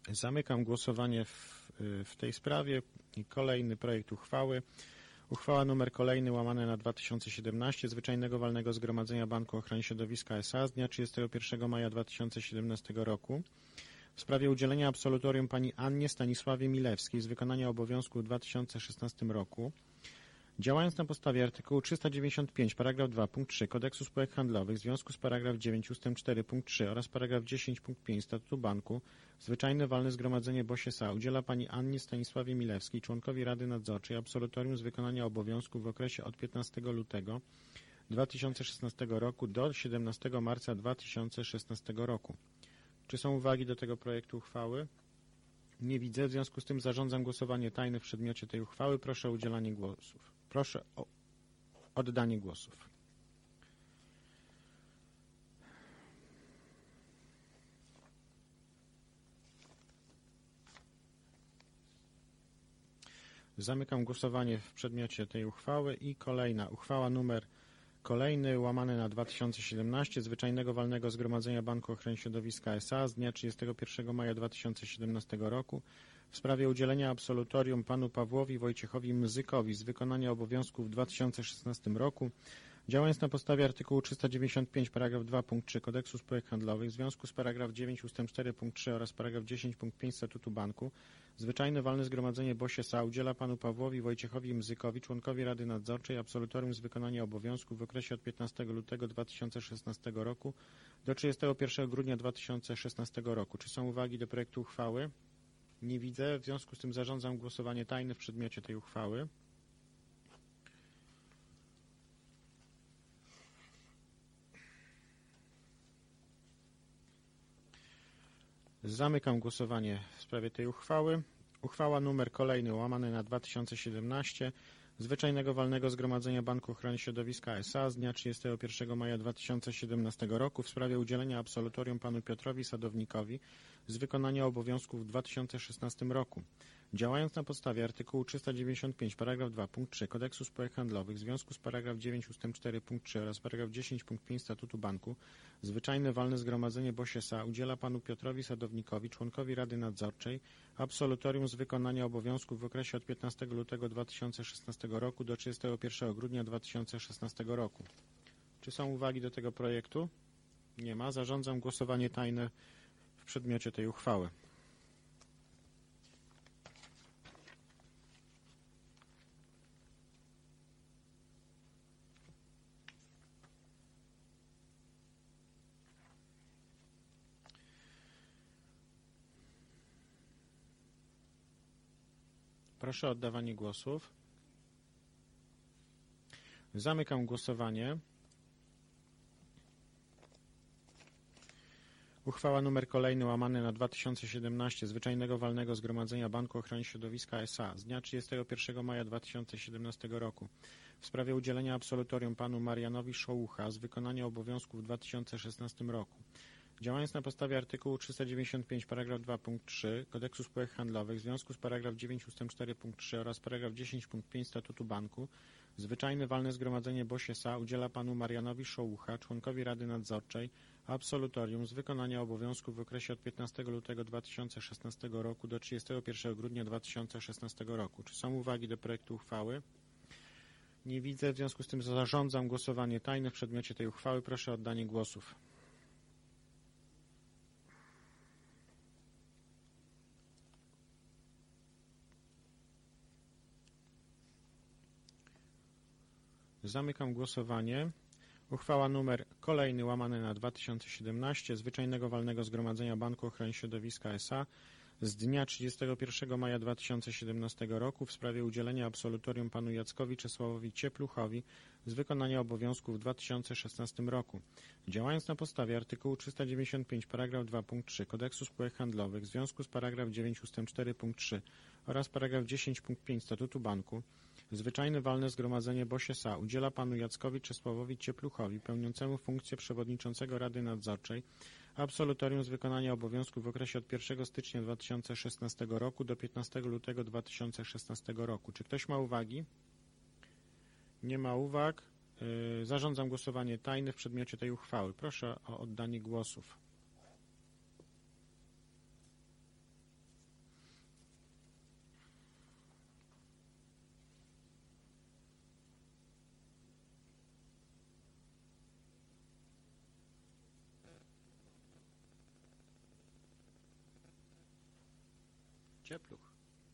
S1: Zamykam głosowanie w tej sprawie. I kolejny projekt uchwały. Uchwała numer kolejny łamane na 2017 Zwyczajnego Walnego Zgromadzenia Banku Ochrony Środowiska S.A. z dnia 31 maja 2017 roku w sprawie udzielenia absolutorium pani Annie Stanisławie Milewskiej z wykonania obowiązku w 2016 roku. Działając na podstawie artykułu 395 paragraf 2 punkt 3 Kodeksu Spółek Handlowych w związku z paragraf 9 ustęp 4 punkt 3 oraz paragraf 10 punkt 5 Statutu Banku, Zwyczajne Walne Zgromadzenie BOŚ S.A. udziela pani Annie Stanisławie Milewskiej, członkowi Rady Nadzorczej, absolutorium z wykonania obowiązków w okresie od 15 lutego 2016 roku do 17 marca 2016 roku. Czy są uwagi do tego projektu uchwały? Nie widzę, w związku z tym zarządzam głosowanie tajne w przedmiocie tej uchwały. Proszę o udzielanie głosów. Proszę o oddanie głosów. Zamykam głosowanie w przedmiocie tej uchwały i kolejna uchwała numer kolejny łamane na 2017 Zwyczajnego Walnego Zgromadzenia Banku Ochrony Środowiska S.A. z dnia 31 maja 2017 roku w sprawie udzielenia absolutorium panu Pawłowi Wojciechowi Mzykowi z wykonania obowiązków w 2016 roku, działając na podstawie artykułu 395 paragraf 2 punkt 3 Kodeksu Spółek Handlowych w związku z paragraf 9 ustęp 4 punkt 3 oraz paragraf 10 punkt 5 Statutu Banku, Zwyczajne Walne Zgromadzenie BOŚ S.A. udziela panu Pawłowi Wojciechowi Mzykowi, członkowi Rady Nadzorczej, absolutorium z wykonania obowiązków w okresie od 15 lutego 2016 roku do 31 grudnia 2016 roku. Czy są uwagi do projektu uchwały? Nie widzę, w związku z tym zarządzam głosowanie tajne w przedmiocie tej uchwały. Zamykam głosowanie w sprawie tej uchwały. Uchwała numer kolejny łamane na 2017 Zwyczajnego Walnego Zgromadzenia Banku Ochrony Środowiska S.A. z dnia 31 maja 2017 roku w sprawie udzielenia absolutorium panu Piotrowi Sadownikowi z wykonania obowiązków w 2016 roku. Działając na podstawie artykułu 395 paragraf 2 punkt 3 Kodeksu Spółek Handlowych w związku z paragraf 9 ustęp 4 punkt 3 oraz paragraf 10 punkt 5 Statutu Banku, Zwyczajne Walne Zgromadzenie BOŚ S.A. udziela panu Piotrowi Sadownikowi, członkowi Rady Nadzorczej, absolutorium z wykonania obowiązków w okresie od 15 lutego 2016 roku do 31 grudnia 2016 roku. Czy są uwagi do tego projektu? Nie ma. Zarządzam głosowanie tajne w przedmiocie tej uchwały. Proszę o oddawanie głosów. Zamykam głosowanie. Uchwała numer kolejny łamane na 2017 Zwyczajnego Walnego Zgromadzenia Banku Ochrony Środowiska S.A. z dnia 31 maja 2017 roku w sprawie udzielenia absolutorium panu Marianowi Szołucha z wykonania obowiązków w 2016 roku. Działając na podstawie artykułu 395 paragraf 2 punkt 3 Kodeksu Spółek Handlowych w związku z paragraf 9 ustęp 4 punkt 3 oraz paragraf 10 punkt 5 Statutu Banku, Zwyczajne Walne Zgromadzenie BOŚ S.A. udziela panu Marianowi Szołucha, członkowi Rady Nadzorczej, absolutorium z wykonania obowiązków w okresie od 15 lutego 2016 roku do 31 grudnia 2016 roku. Czy są uwagi do projektu uchwały? Nie widzę, w związku z tym zarządzam głosowanie tajne w przedmiocie tej uchwały. Proszę o oddanie głosów. Zamykam głosowanie. Uchwała numer kolejny łamane na 2017 Zwyczajnego Walnego Zgromadzenia Banku Ochrony Środowiska S.A. z dnia 31 maja 2017 roku w sprawie udzielenia absolutorium panu Jackowi Czesławowi Ciepluchowi z wykonania obowiązków w 2016 roku. Działając na podstawie artykułu 395 paragraf 2 punkt 3 Kodeksu Spółek Handlowych w związku z paragraf 9 ustęp 4 punkt 3 oraz paragraf 10 punkt 5 Statutu Banku, Zwyczajne Walne Zgromadzenie BOŚ S.A. udziela panu Jackowi Czesławowi Ciepluchowi, pełniącemu funkcję przewodniczącego Rady Nadzorczej, absolutorium z wykonania obowiązków w okresie od 1 stycznia 2016 roku do 15 lutego 2016 roku. Czy ktoś ma uwagi? Nie ma uwag. Zarządzam głosowanie tajne w przedmiocie tej uchwały. Proszę o oddanie głosów. Ciepluch.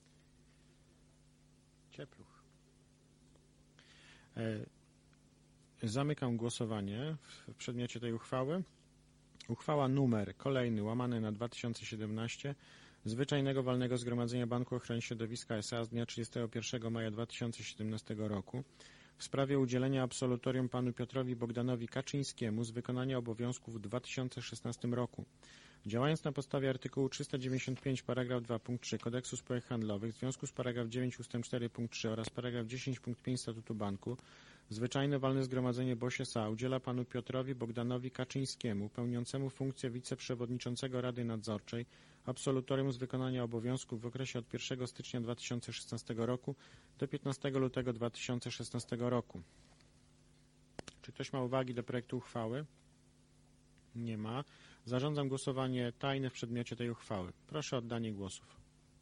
S1: Zamykam głosowanie w przedmiocie tej uchwały. Uchwała numer kolejny łamane na 2017 Zwyczajnego Walnego Zgromadzenia Banku Ochrony Środowiska S.A. z dnia 31 maja 2017 roku w sprawie udzielenia absolutorium panu Piotrowi Bogdanowi Kaczyńskiemu z wykonania obowiązków w 2016 roku. Działając na podstawie artykułu 395 paragraf 2 punkt 3 Kodeksu Spółek Handlowych w związku z paragraf 9 ust. 4 punkt 3 oraz paragraf 10 punkt 5 Statutu Banku, Zwyczajne Walne Zgromadzenie BOŚ S.A. udziela panu Piotrowi Bogdanowi Kaczyńskiemu, pełniącemu funkcję wiceprzewodniczącego Rady Nadzorczej, absolutorium z wykonania obowiązków w okresie od 1 stycznia 2016 roku do 15 lutego 2016 roku. Czy ktoś ma uwagi do projektu uchwały? Nie ma. Zarządzam głosowanie tajne w przedmiocie tej uchwały. Proszę o oddanie głosów.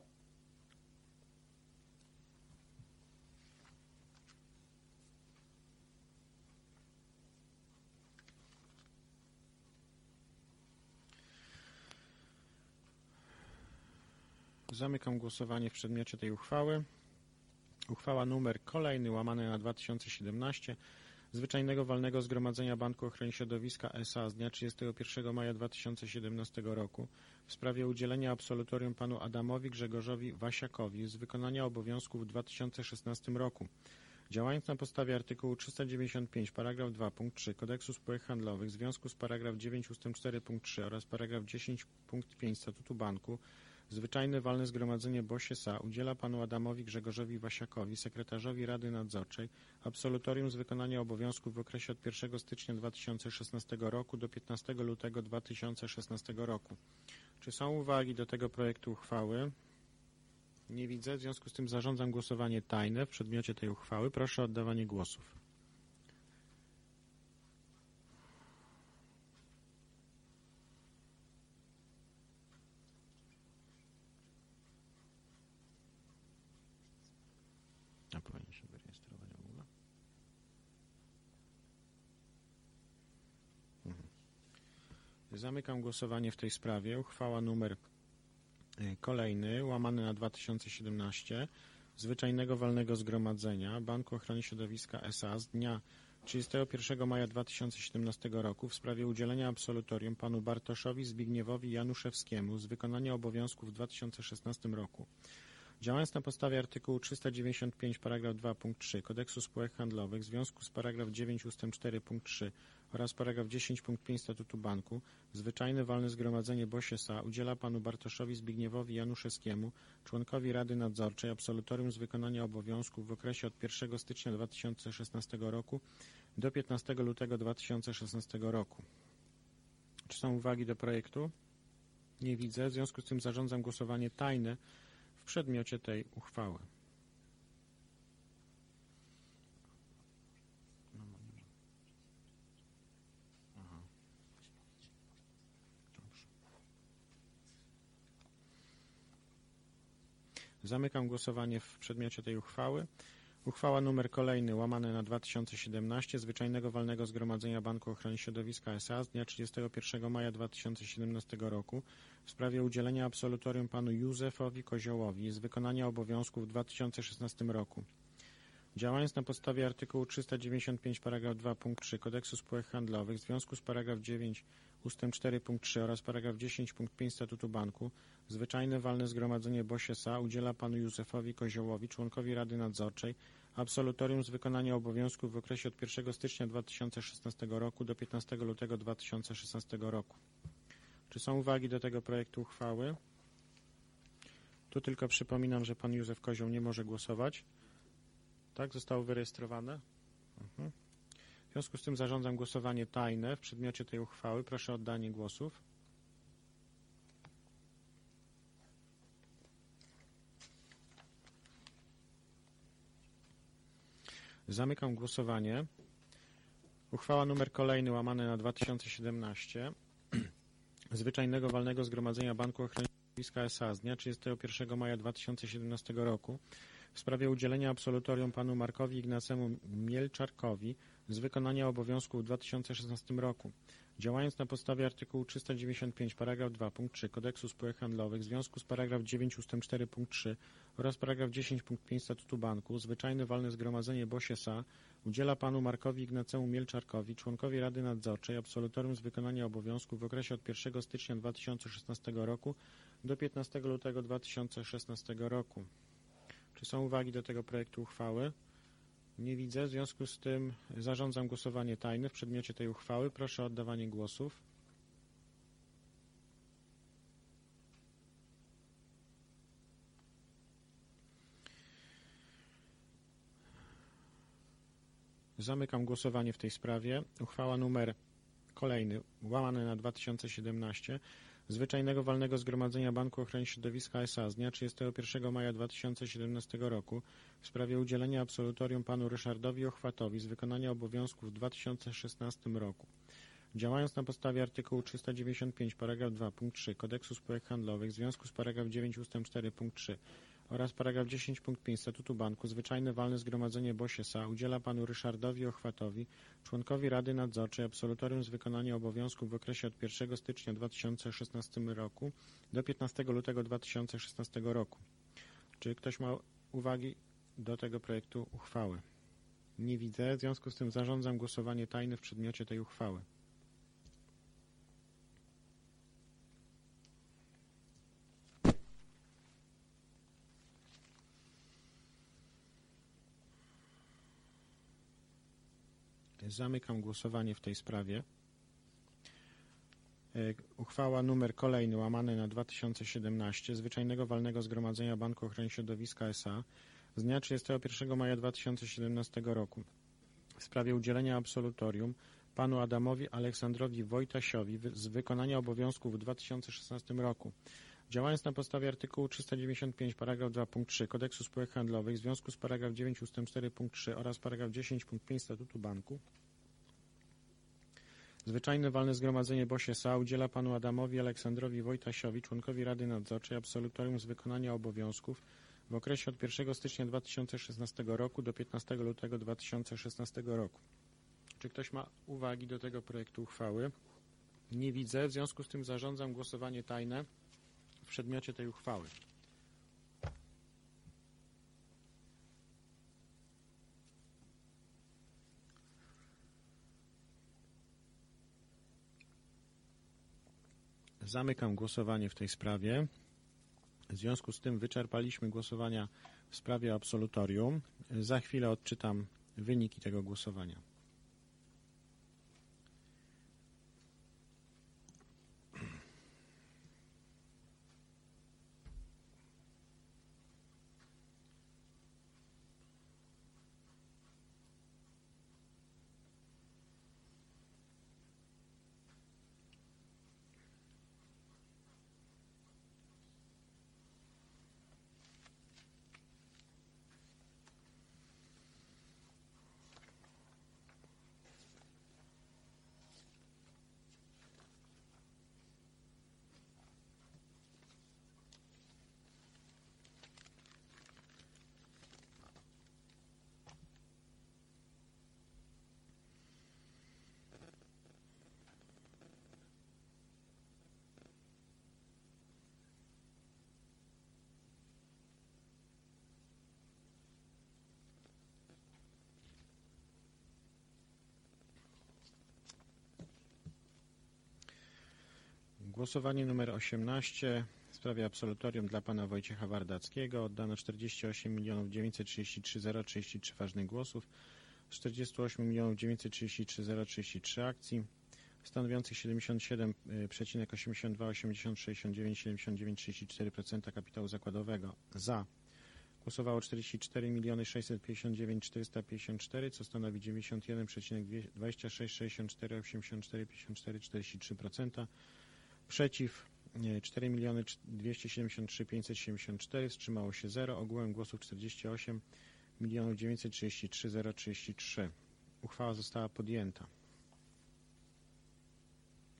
S1: Zamykam głosowanie w przedmiocie tej uchwały. Uchwała numer kolejny łamane na 2017 Zwyczajnego Walnego Zgromadzenia Banku Ochrony Środowiska S.A. z dnia 31 maja 2017 roku w sprawie udzielenia absolutorium panu Adamowi Grzegorzowi Wasiakowi z wykonania obowiązków w 2016 roku. Działając na podstawie artykułu 395 paragraf 2 punkt 3 Kodeksu Spółek Handlowych w związku z paragraf 9 ust. 4 punkt 3 oraz paragraf 10 punkt 5 Statutu Banku, Zwyczajne Walne Zgromadzenie BOŚ S.A. udziela panu Adamowi Grzegorzowi Wasiakowi, sekretarzowi Rady Nadzorczej, absolutorium z wykonania obowiązków w okresie od 1 stycznia 2016 roku do 15 lutego 2016 roku. Czy są uwagi do tego projektu uchwały? Nie widzę, w związku z tym zarządzam głosowanie tajne w przedmiocie tej uchwały. Proszę o oddawanie głosów. A powinien się wyrejestrować w ogóle? Zamykam głosowanie w tej sprawie. Uchwała numer kolejny, łamany na 2017 Zwyczajnego Walnego Zgromadzenia Banku Ochrony Środowiska S.A. z dnia 31 maja 2017 roku w sprawie udzielenia absolutorium panu Bartoszowi Zbigniewowi Januszewskiemu z wykonania obowiązków w 2016 roku. Działając na podstawie artykułu 395 paragraf 2 punkt 3 Kodeksu Spółek Handlowych w związku z paragraf 9 ust. 4 punkt 3 oraz paragraf 10 punkt 5 Statutu Banku, Zwyczajne Walne Zgromadzenie BOŚ S.A. udziela panu Bartoszowi Zbigniewowi Januszewskiemu, członkowi Rady Nadzorczej, absolutorium z wykonania obowiązków w okresie od 1 stycznia 2016 roku do 15 lutego 2016 roku. Czy są uwagi do projektu? Nie widzę, w związku z tym zarządzam głosowanie tajne w przedmiocie tej uchwały. Zamykam głosowanie w przedmiocie tej uchwały. Uchwała numer kolejny łamane na 2017 Zwyczajnego Walnego Zgromadzenia Banku Ochrony Środowiska S.A. z dnia 31 maja 2017 roku w sprawie udzielenia absolutorium panu Józefowi Koziołowi z wykonania obowiązków w 2016 roku. Działając na podstawie artykułu 395 paragraf 2 punkt 3 Kodeksu Spółek Handlowych w związku z paragraf 9 ust. 4 punkt 3 oraz paragraf 10 punkt 5 Statutu Banku, Zwyczajne Walne Zgromadzenie BOŚ S.A. udziela panu Józefowi Koziołowi, członkowi Rady Nadzorczej, absolutorium z wykonania obowiązków w okresie od 1 stycznia 2016 roku do 15 lutego 2016 roku. Czy są uwagi do tego projektu uchwały? Tu tylko przypominam, że pan Józef Kozioł nie może głosować. Tak? Zostało wyrejestrowane? W związku z tym zarządzam głosowanie tajne w przedmiocie tej uchwały. Proszę o oddanie głosów. Zamykam głosowanie. Uchwała numer kolejny łamane na 2017 Zwyczajnego Walnego Zgromadzenia Banku Ochrony Środowiska S.A. z dnia 31 maja 2017 roku w sprawie udzielenia absolutorium panu Markowi Ignacemu Mielczarkowi z wykonania obowiązków w 2016 roku. Działając na podstawie artykułu 395 paragraf 2 punkt 3 Kodeksu spółek handlowych w związku z paragraf 9 ust. 4 punkt 3 oraz paragraf 10 punkt 5 Statutu Banku, zwyczajne walne zgromadzenie BOŚ S.A. udziela panu Markowi Ignacemu Mielczarkowi, członkowi Rady Nadzorczej, absolutorium z wykonania obowiązków w okresie od 1 stycznia 2016 roku do 15 lutego 2016 roku. Czy są uwagi do tego projektu uchwały? Nie widzę, w związku z tym zarządzam głosowanie tajne w przedmiocie tej uchwały. Proszę o oddawanie głosów. Zamykam głosowanie w tej sprawie. Uchwała numer kolejny, łamane na 2017, Zwyczajnego Walnego Zgromadzenia Banku Ochrony Środowiska S.A. z dnia 31 maja 2017 roku w sprawie udzielenia absolutorium panu Ryszardowi Ochwatowi z wykonania obowiązków w 2016 roku. Działając na podstawie artykułu 395 paragraf 2 punkt 3 Kodeksu spółek handlowych w związku z paragraf 9 ust. 4 punkt 3 oraz paragraf 10 punkt 5 Statutu Banku, zwyczajne walne zgromadzenie BOŚ S.A. udziela panu Ryszardowi Ochwatowi, członkowi Rady Nadzorczej, absolutorium z wykonania obowiązków w okresie od 1 stycznia 2016 roku do 15 lutego 2016 roku. Czy ktoś ma uwagi do tego projektu uchwały? Nie widzę, w związku z tym zarządzam głosowanie tajne w przedmiocie tej uchwały. Zamykam głosowanie w tej sprawie. Uchwała numer kolejny, łamane na 2017, Zwyczajnego Walnego Zgromadzenia Banku Ochrony Środowiska S.A. z dnia 31 maja 2017 roku w sprawie udzielenia absolutorium panu Adamowi Aleksandrowi Wojtasiowi z wykonania obowiązków w 2016 roku. Działając na podstawie artykułu 395 paragraf 2 punkt 3 Kodeksu spółek handlowych w związku z paragraf 9 ust. 4 punkt 3 oraz paragraf 10 punkt 5 Statutu Banku, Zwyczajne Walne Zgromadzenie BOŚ S.A. udziela panu Adamowi Aleksandrowi Wojtasiowi, członkowi Rady Nadzorczej, absolutorium z wykonania obowiązków w okresie od 1 stycznia 2016 roku do 15 lutego 2016 roku. Czy ktoś ma uwagi do tego projektu uchwały? Nie widzę, w związku z tym zarządzam głosowanie tajne w przedmiocie tej uchwały. Zamykam głosowanie w tej sprawie. W związku z tym wyczerpaliśmy głosowania w sprawie absolutorium. Za chwilę odczytam wyniki tego głosowania. Głosowanie numer 18 w sprawie absolutorium dla pana Wojciecha Wardackiego. Oddano 48 933 033 ważnych głosów, 48 933 033 akcji, stanowiących 77,82, 80, 69, 79,34% kapitału zakładowego. Za głosowało 44 659 454, co stanowi 91,26, 64, 84, 54, 43%. Przeciw 4 273 574, wstrzymało się 0, ogółem głosów 48 933 033. Uchwała została podjęta.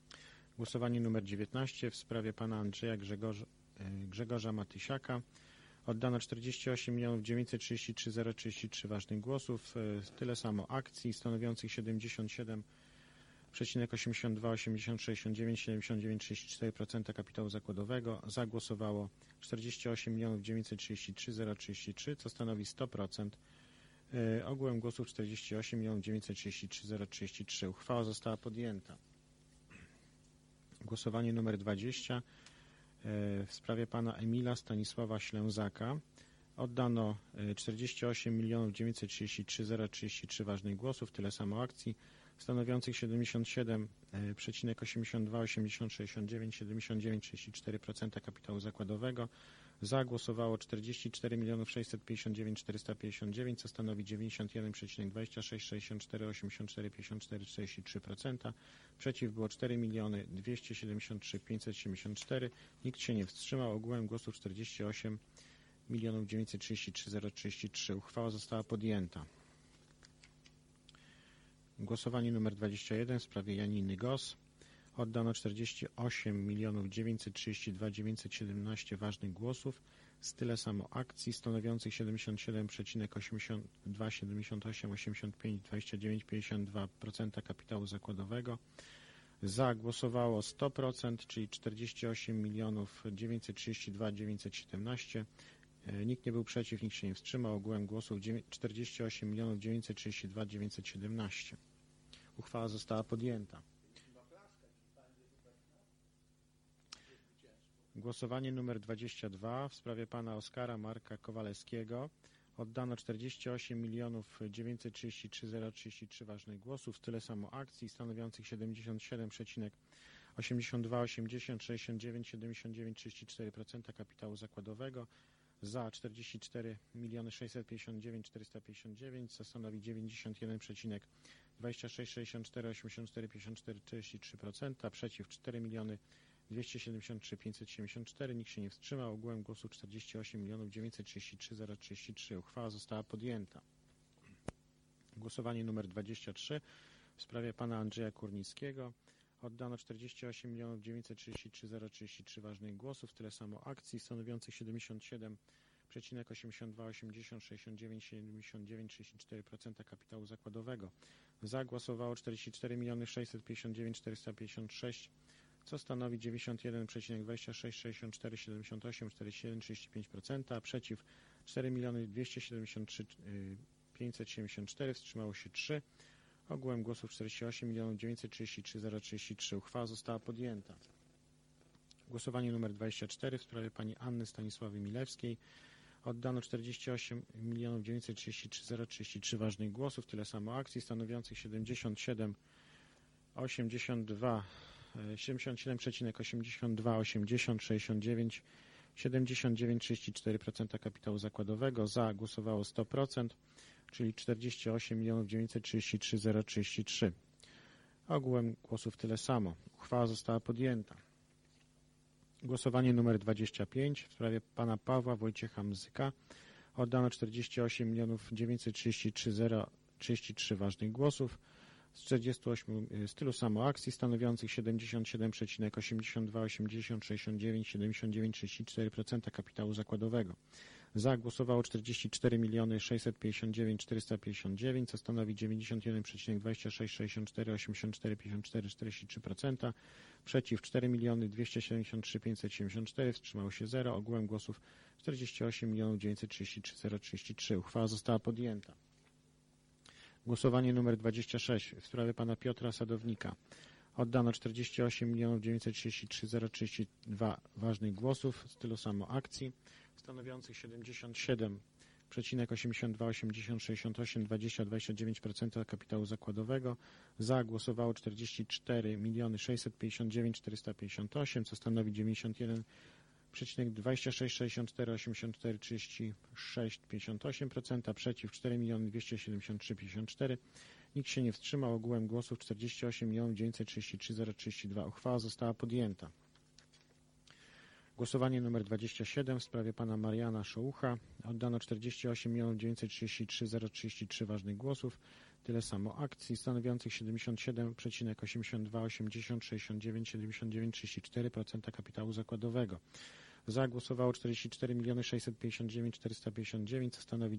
S1: Głosowanie numer 19 w sprawie pana Andrzeja Grzegorza Matysiaka. Oddano 48 933 033 ważnych głosów, tyle samo akcji stanowiących 77,82, 80, 69, 79,34% kapitału zakładowego. Za głosowało 48 933 033, co stanowi 100%. Ogółem głosów 48 933 033. Uchwała została podjęta. Głosowanie numer 20 w sprawie pana Emila Stanisława Ślęzaka. Oddano 48 933 033 ważnych głosów, tyle samo akcji, stanowiących 77,82, 80, 69, 79,34% kapitału zakładowego. Za głosowało 44 659 459, co stanowi 91,26, 64, 84, 54, 43%. Przeciw było 4 273 574. Nikt się nie wstrzymał. Ogółem głosów 48 933 033. Uchwała została podjęta. Głosowanie numer 21 w sprawie Janiny Gos. Oddano 48 932 917 ważnych głosów z tyle samo akcji stanowiących 77,82, 78, 85, 29, 52% kapitału zakładowego. Za głosowało 100%, czyli 48 932 917. Nikt nie był przeciw, nikt się nie wstrzymał. Ogółem głosów 48 932 917. Uchwała została podjęta. Głosowanie numer 22 w sprawie pana Oskara Marka Kowalewskiego. Oddano 48 933 033 ważnych głosów, tyle samo akcji stanowiących 77,82, 80, 69, 79,34% kapitału zakładowego. Za 44 659 459, co stanowi 91,26, 64, 84, 54, 43%. Przeciw 4 273 574. Nikt się nie wstrzymał. Ogółem głosów 48 933 033. Uchwała została podjęta. Głosowanie numer 23 w sprawie pana Andrzeja Kurnickiego. Oddano 48 933 033 ważnych głosów, tyle samo akcji stanowiących 77,82, 80, 69, 79,34% kapitału zakładowego. Za głosowało 44 659 456, co stanowi 91,26, 64, 78, 47,35%. Przeciw 4 273 574, wstrzymało się 3. Ogółem głosów 48 933 033. Uchwała została podjęta. Głosowanie numer 24 w sprawie pani Anny Stanisławy Milewskiej. Oddano 48 933 033 ważnych głosów, tyle samo akcji stanowiących 77,82, 80, 69, 79,34% kapitału zakładowego. Za głosowało 100%, czyli 48 933 033. Ogółem głosów tyle samo. Uchwała została podjęta. Głosowanie numer 25 w sprawie pana Pawła Wojciecha Mzyka. Oddano 48 933 033 ważnych głosów z 48 z tylu samo akcji stanowiących 77,82, 80, 69, 79,34% kapitału zakładowego. Za głosowało 44 659 459, co stanowi 91,26, 64, 84, 54, 43%. Przeciw 4 273 574, wstrzymało się 0. Ogółem głosów 48 933 033. Uchwała została podjęta. Głosowanie numer 26 w sprawie pana Piotra Sadownika. Oddano 48 933 032 ważnych głosów z tylu samo akcji stanowiących 77,82, 80, 68, 20, 29% kapitału zakładowego. Za głosowało 44 659 458, co stanowi 91,26, 64, 84, 36, 58%. Przeciw 4 273 54. Nikt się nie wstrzymał. Ogółem głosów 48 933 032. Uchwała została podjęta. Głosowanie numer 27 w sprawie pana Mariana Szołucha. Oddano 48 933 033 ważnych głosów, tyle samo akcji stanowiących 77,82, 80, 69, 79,34% kapitału zakładowego. Za głosowało 44 659 459, co stanowi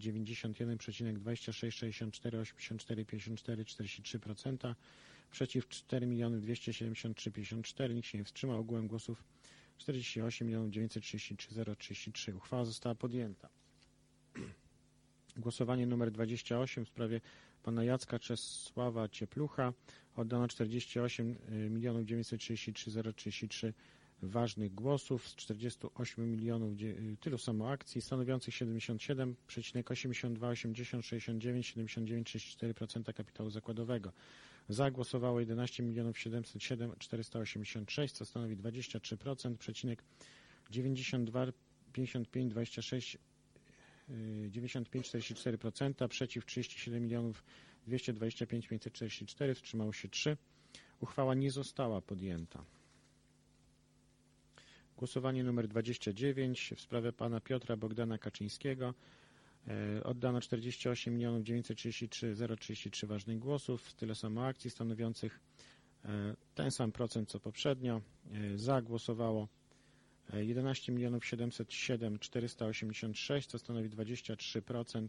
S1: 91,2664 84 54 43%. Przeciw 4 273 54, nikt się nie wstrzymał. Ogółem głosów 48 933 033. Uchwała została podjęta. Głosowanie numer 28 w sprawie pana Jacka Czesława Cieplucha. Oddano 48 933 033 ważnych głosów z 48 milionów, tylu samo akcji, stanowiących 77,82, 80, 69, 79, 34% kapitału zakładowego. Za głosowało 11 707 486, co stanowi 23%, przecinek 92, 55, 26, 95, 44%, przeciw 37 225 544, wstrzymało się 3. Uchwała nie została podjęta. Głosowanie numer 29 w sprawie pana Piotra Bogdana Kaczyńskiego. Oddano 48 933 033 ważnych głosów, tyle samo akcji, stanowiących ten sam procent co poprzednio. Za głosowało 11 707 486, co stanowi 23%,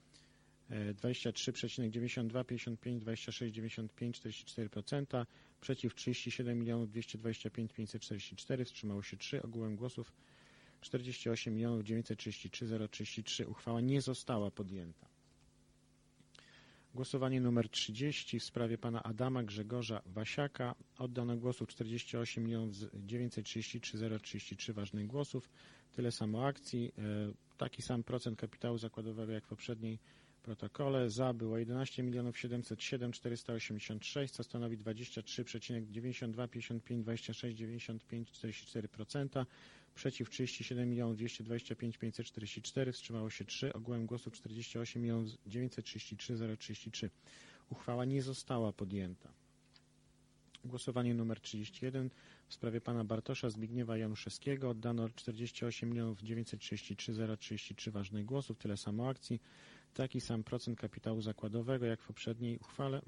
S1: 23,92, 55, 26, 95, 44%, przeciw 37 225 544, wstrzymało się 3, ogółem głosów 48 933 033. Uchwała nie została podjęta. Głosowanie numer 30 w sprawie pana Adama Grzegorza Wasiaka. Oddano głosów 48 933 033 ważnych głosów, tyle samo akcji, taki sam procent kapitału zakładowego jak w poprzedniej protokole. Za było 11 707 486, co stanowi 23,92, 55, 26, 95, 44%. Przeciw 37 225 544, wstrzymało się 3, ogółem głosów 48 933 033. Uchwała nie została podjęta. Głosowanie numer 31 w sprawie pana Bartosza Zbigniewa Januszewskiego. Oddano 48 933 033 ważnych głosów, tyle samo akcji, taki sam procent kapitału zakładowego jak w poprzedniej uchwale.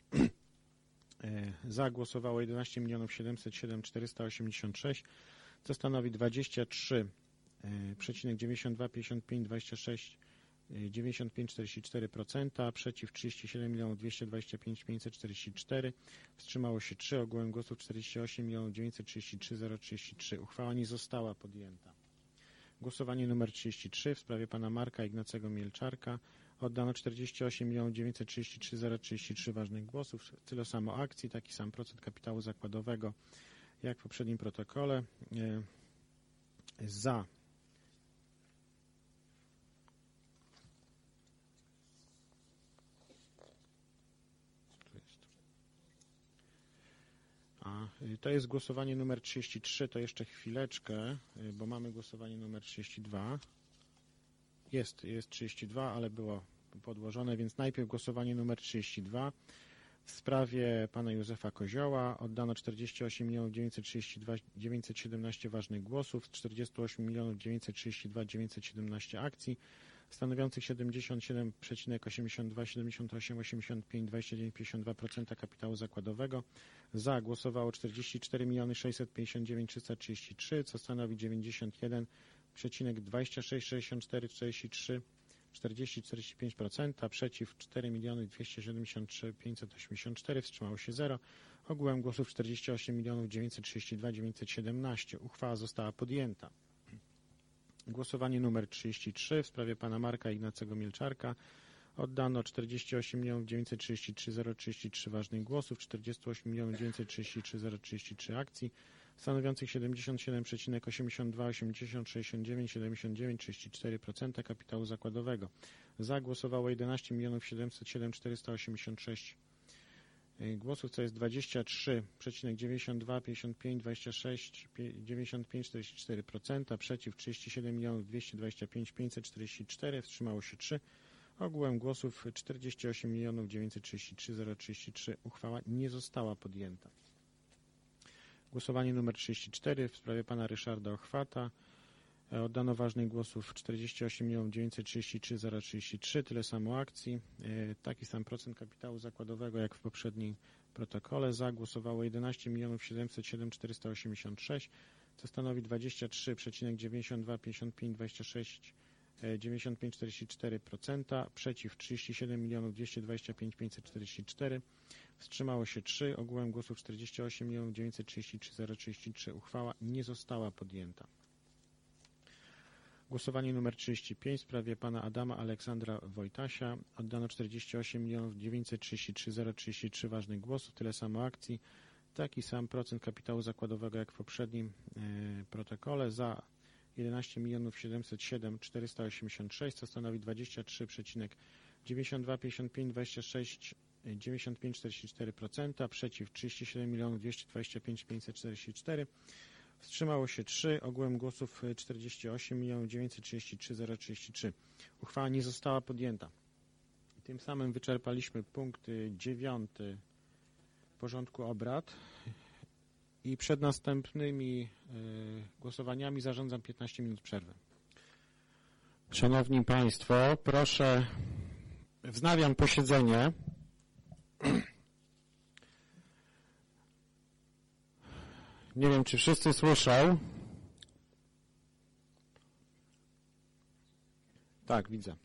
S1: Za głosowało 11 707 486, co stanowi 23,92, 55, 26, 95, 44%, przeciw 37 225 544, wstrzymało się 3, ogółem głosów 48 933 033. Uchwała nie została podjęta. Głosowanie numer 33 w sprawie pana Marka Ignacego Mielczarka. Oddano 48 933 033 ważnych głosów, tyle samo akcji, taki sam procent kapitału zakładowego jak w poprzednim protokole. Za to jest głosowanie numer 33, to jeszcze chwileczkę, bo mamy głosowanie numer 32. Jest 32, ale było podłożone, więc najpierw głosowanie numer 32 w sprawie pana Józefa Kozioła. Oddano 48 932 917 ważnych głosów, 48 932 917 akcji, stanowiących 77,82, 78, 85, 29, 52% kapitału zakładowego. Za głosowało 44 659 333, co stanowi 91,26, 64, 43, 40-45%, przeciw 4 273 584, wstrzymało się 0. Ogółem głosów 48 932 917. Uchwała została podjęta. Głosowanie numer 33 w sprawie pana Marka Ignacego Mielczarka. Oddano 48 933 033 ważnych głosów, 48 933 033 akcji, stanowiących 77,82, 80, 69, 79, 34% kapitału zakładowego. Za głosowało 11 707 486 głosów, co jest 23,92, 55, 26, 95, 44%, przeciw 37 225 544, wstrzymało się 3. Ogółem głosów 48 933 033. Uchwała nie została podjęta. Głosowanie numer 34 w sprawie pana Ryszarda Ochwata. Oddano ważnych głosów 48 933 033, tyle samo akcji, taki sam procent kapitału zakładowego jak w poprzednim protokole. Za głosowało 11 707 486, co stanowi 23,92,55,26,95,44%, przeciw 37 225 544, wstrzymało się 3, ogółem głosów 48 933 033. Uchwała nie została podjęta. Głosowanie numer 35 w sprawie pana Adama Aleksandra Wojtasia. Oddano 48 933 033 ważnych głosów, tyle samo akcji, taki sam procent kapitału zakładowego jak w poprzednim protokole. Za 11 707 486, co stanowi 23,92,55,26,95,44%, przeciw 37 225 544, wstrzymało się 3, ogółem głosów 48 933 033. Uchwała nie została podjęta. Tym samym wyczerpaliśmy punkt 9 porządku obrad i przed następnymi głosowaniami zarządzam 15 minut przerwy.
S2: Szanowni Państwo, proszę, wznawiam posiedzenie. Nie wiem, czy wszyscy słyszą.
S1: Tak, widzę.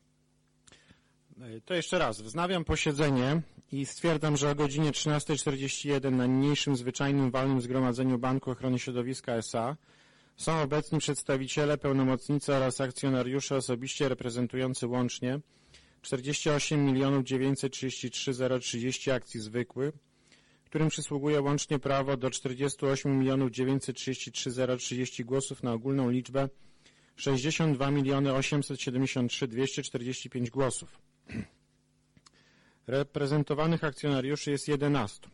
S1: To jeszcze raz, wznawiam posiedzenie i stwierdzam, że o godzinie 13:41 na niniejszym zwyczajnym walnym zgromadzeniu Banku Ochrony Środowiska S.A. są obecni przedstawiciele, pełnomocnicy oraz akcjonariusze osobiście reprezentujący łącznie 48 933 030 akcji zwykłych, którym przysługuje łącznie prawo do 48 933 030 głosów na ogólną liczbę 62 873 245 głosów. Reprezentowanych akcjonariuszy jest 11.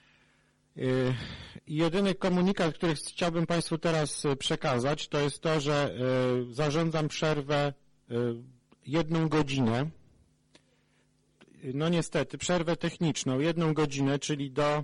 S1: Jedyny komunikat, który chciałbym Państwu teraz przekazać, to jest to, że zarządzam przerwę 1 godzinę. No niestety, przerwę techniczną 1 godzinę, czyli do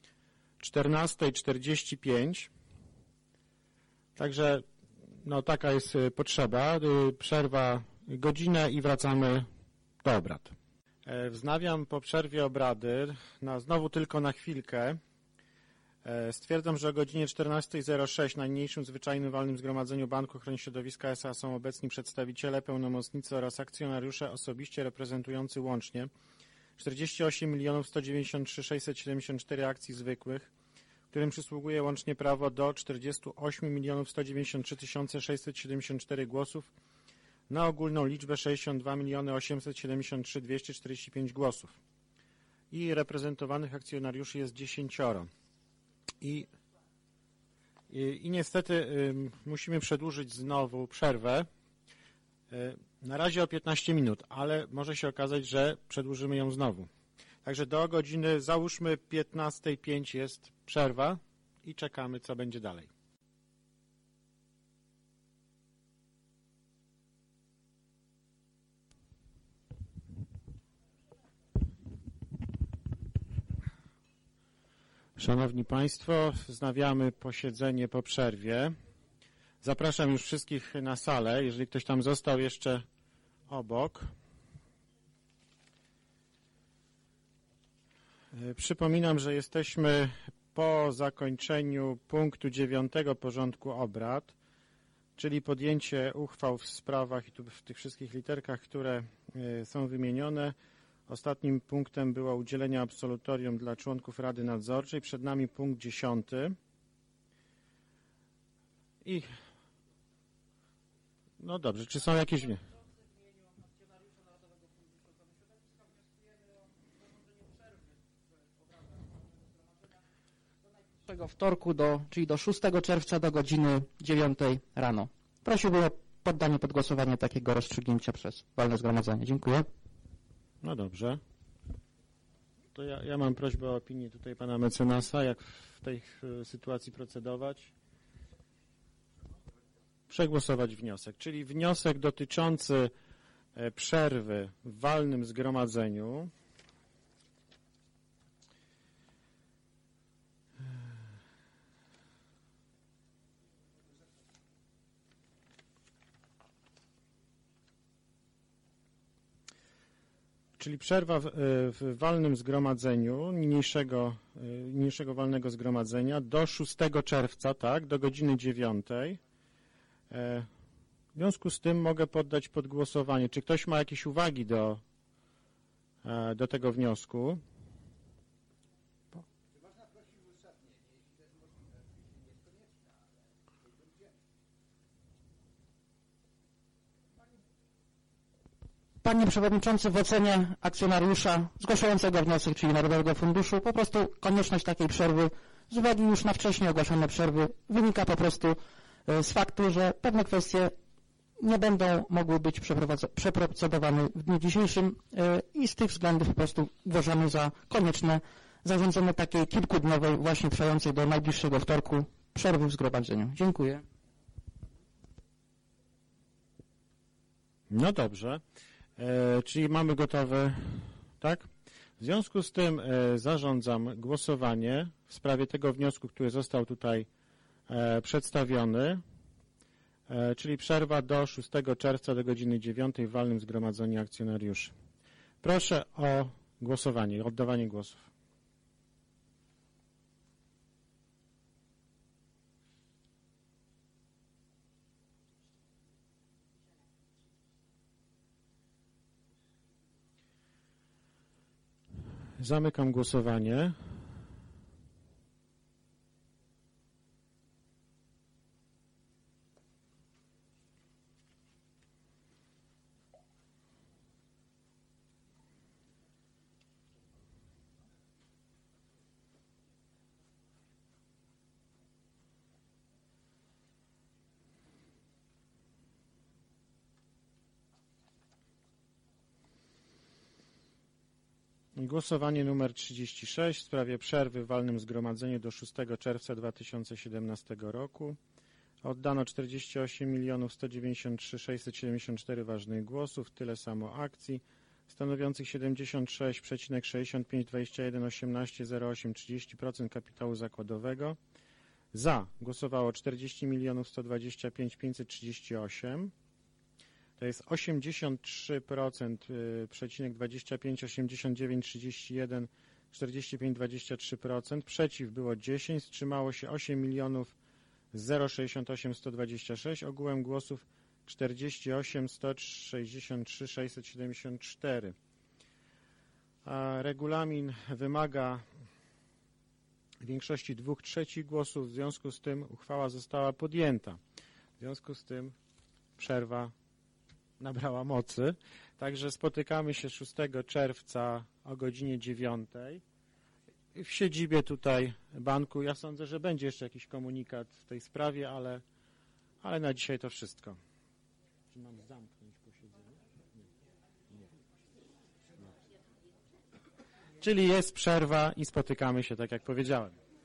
S1: 14:45. Także no taka jest potrzeba. Przerwa godzinę i wracamy do obrad. Wznawiam po przerwie obrady, znowu tylko na chwilkę. Stwierdzam, że o godzinie 14:06 na niniejszym zwyczajnym walnym zgromadzeniu Banku Ochrony Środowiska S.A. są obecni przedstawiciele, pełnomocnicy oraz akcjonariusze osobiście reprezentujący łącznie 48 193 674 akcji zwykłych, którym przysługuje łącznie prawo do 48 193 674 głosów na ogólną liczbę 62 873 245 głosów. I reprezentowanych akcjonariuszy jest 10. I niestety musimy przedłużyć znowu przerwę. Na razie o 15 minut, ale może się okazać, że przedłużymy ją znowu. Także do godziny, załóżmy 15:05 jest przerwa i czekamy, co będzie dalej. Szanowni Państwo, wznawiamy posiedzenie po przerwie. Zapraszam już wszystkich na salę, jeżeli ktoś tam został jeszcze obok. Przypominam, że jesteśmy po zakończeniu punktu 9 porządku obrad, czyli podjęcie uchwał w sprawach i tu w tych wszystkich literkach, które są wymienione. Ostatnim punktem było udzielenie absolutorium dla członków Rady Nadzorczej. Przed nami punkt 10. I no dobrze, czy są jakieś...
S5: Wtorku, czyli do 6 czerwca do godziny 9 rano. Prosiłbym o poddanie pod głosowanie takiego rozstrzygnięcia przez walne zgromadzenie. Dziękuję.
S1: No dobrze. To ja mam prośbę o opinię tutaj pana mecenasa, jak w tej sytuacji procedować. Przegłosować wniosek, czyli wniosek dotyczący przerwy w walnym zgromadzeniu. Czyli przerwa w walnym zgromadzeniu niniejszego niniejszego walnego zgromadzenia do 6 czerwca, tak, do godziny 9. W związku z tym mogę poddać pod głosowanie. Czy ktoś ma jakieś uwagi do tego wniosku?
S5: Panie Przewodniczący, w ocenie akcjonariusza zgłaszającego wniosek, czyli Narodowego Funduszu, po prostu konieczność takiej przerwy z uwagi już na wcześniej ogłaszane przerwy wynika po prostu z faktu, że pewne kwestie nie będą mogły być przeprocedowane w dniu dzisiejszym i z tych względów po prostu uważamy za konieczne zarządzenie takiej kilkudniowej, właśnie trwającej do najbliższego wtorku przerwy w zgromadzeniu. Dziękuję.
S1: No dobrze. Czyli mamy gotowe, tak? W związku z tym zarządzam głosowanie w sprawie tego wniosku, który został tutaj przedstawiony, czyli przerwa do 6 czerwca do godziny 9 w walnym zgromadzeniu akcjonariuszy. Proszę o głosowanie, oddawanie głosów. Zamykam głosowanie. Głosowanie numer 36 w sprawie przerwy w walnym zgromadzeniu do 6 czerwca 2017 roku. Oddano 48 193 674 ważnych głosów, tyle samo akcji, stanowiących 76,6521,18,08,30% kapitału zakładowego. Za głosowało 40 125 538. To jest 83,25,89,31,45,23%. Przeciw było 10, wstrzymało się 8 068 126. Ogółem głosów 48 163 674. A regulamin wymaga większości 2/3 głosów, w związku z tym uchwała została podjęta. W związku z tym przerwa nabrała mocy. Także spotykamy się 6 czerwca o godzinie 9 w siedzibie tutaj banku. Ja sądzę, że będzie jeszcze jakiś komunikat w tej sprawie, ale na dzisiaj to wszystko. Czy mam zamknąć posiedzenie? Nie. Czyli jest przerwa i spotykamy się, tak jak powiedziałem.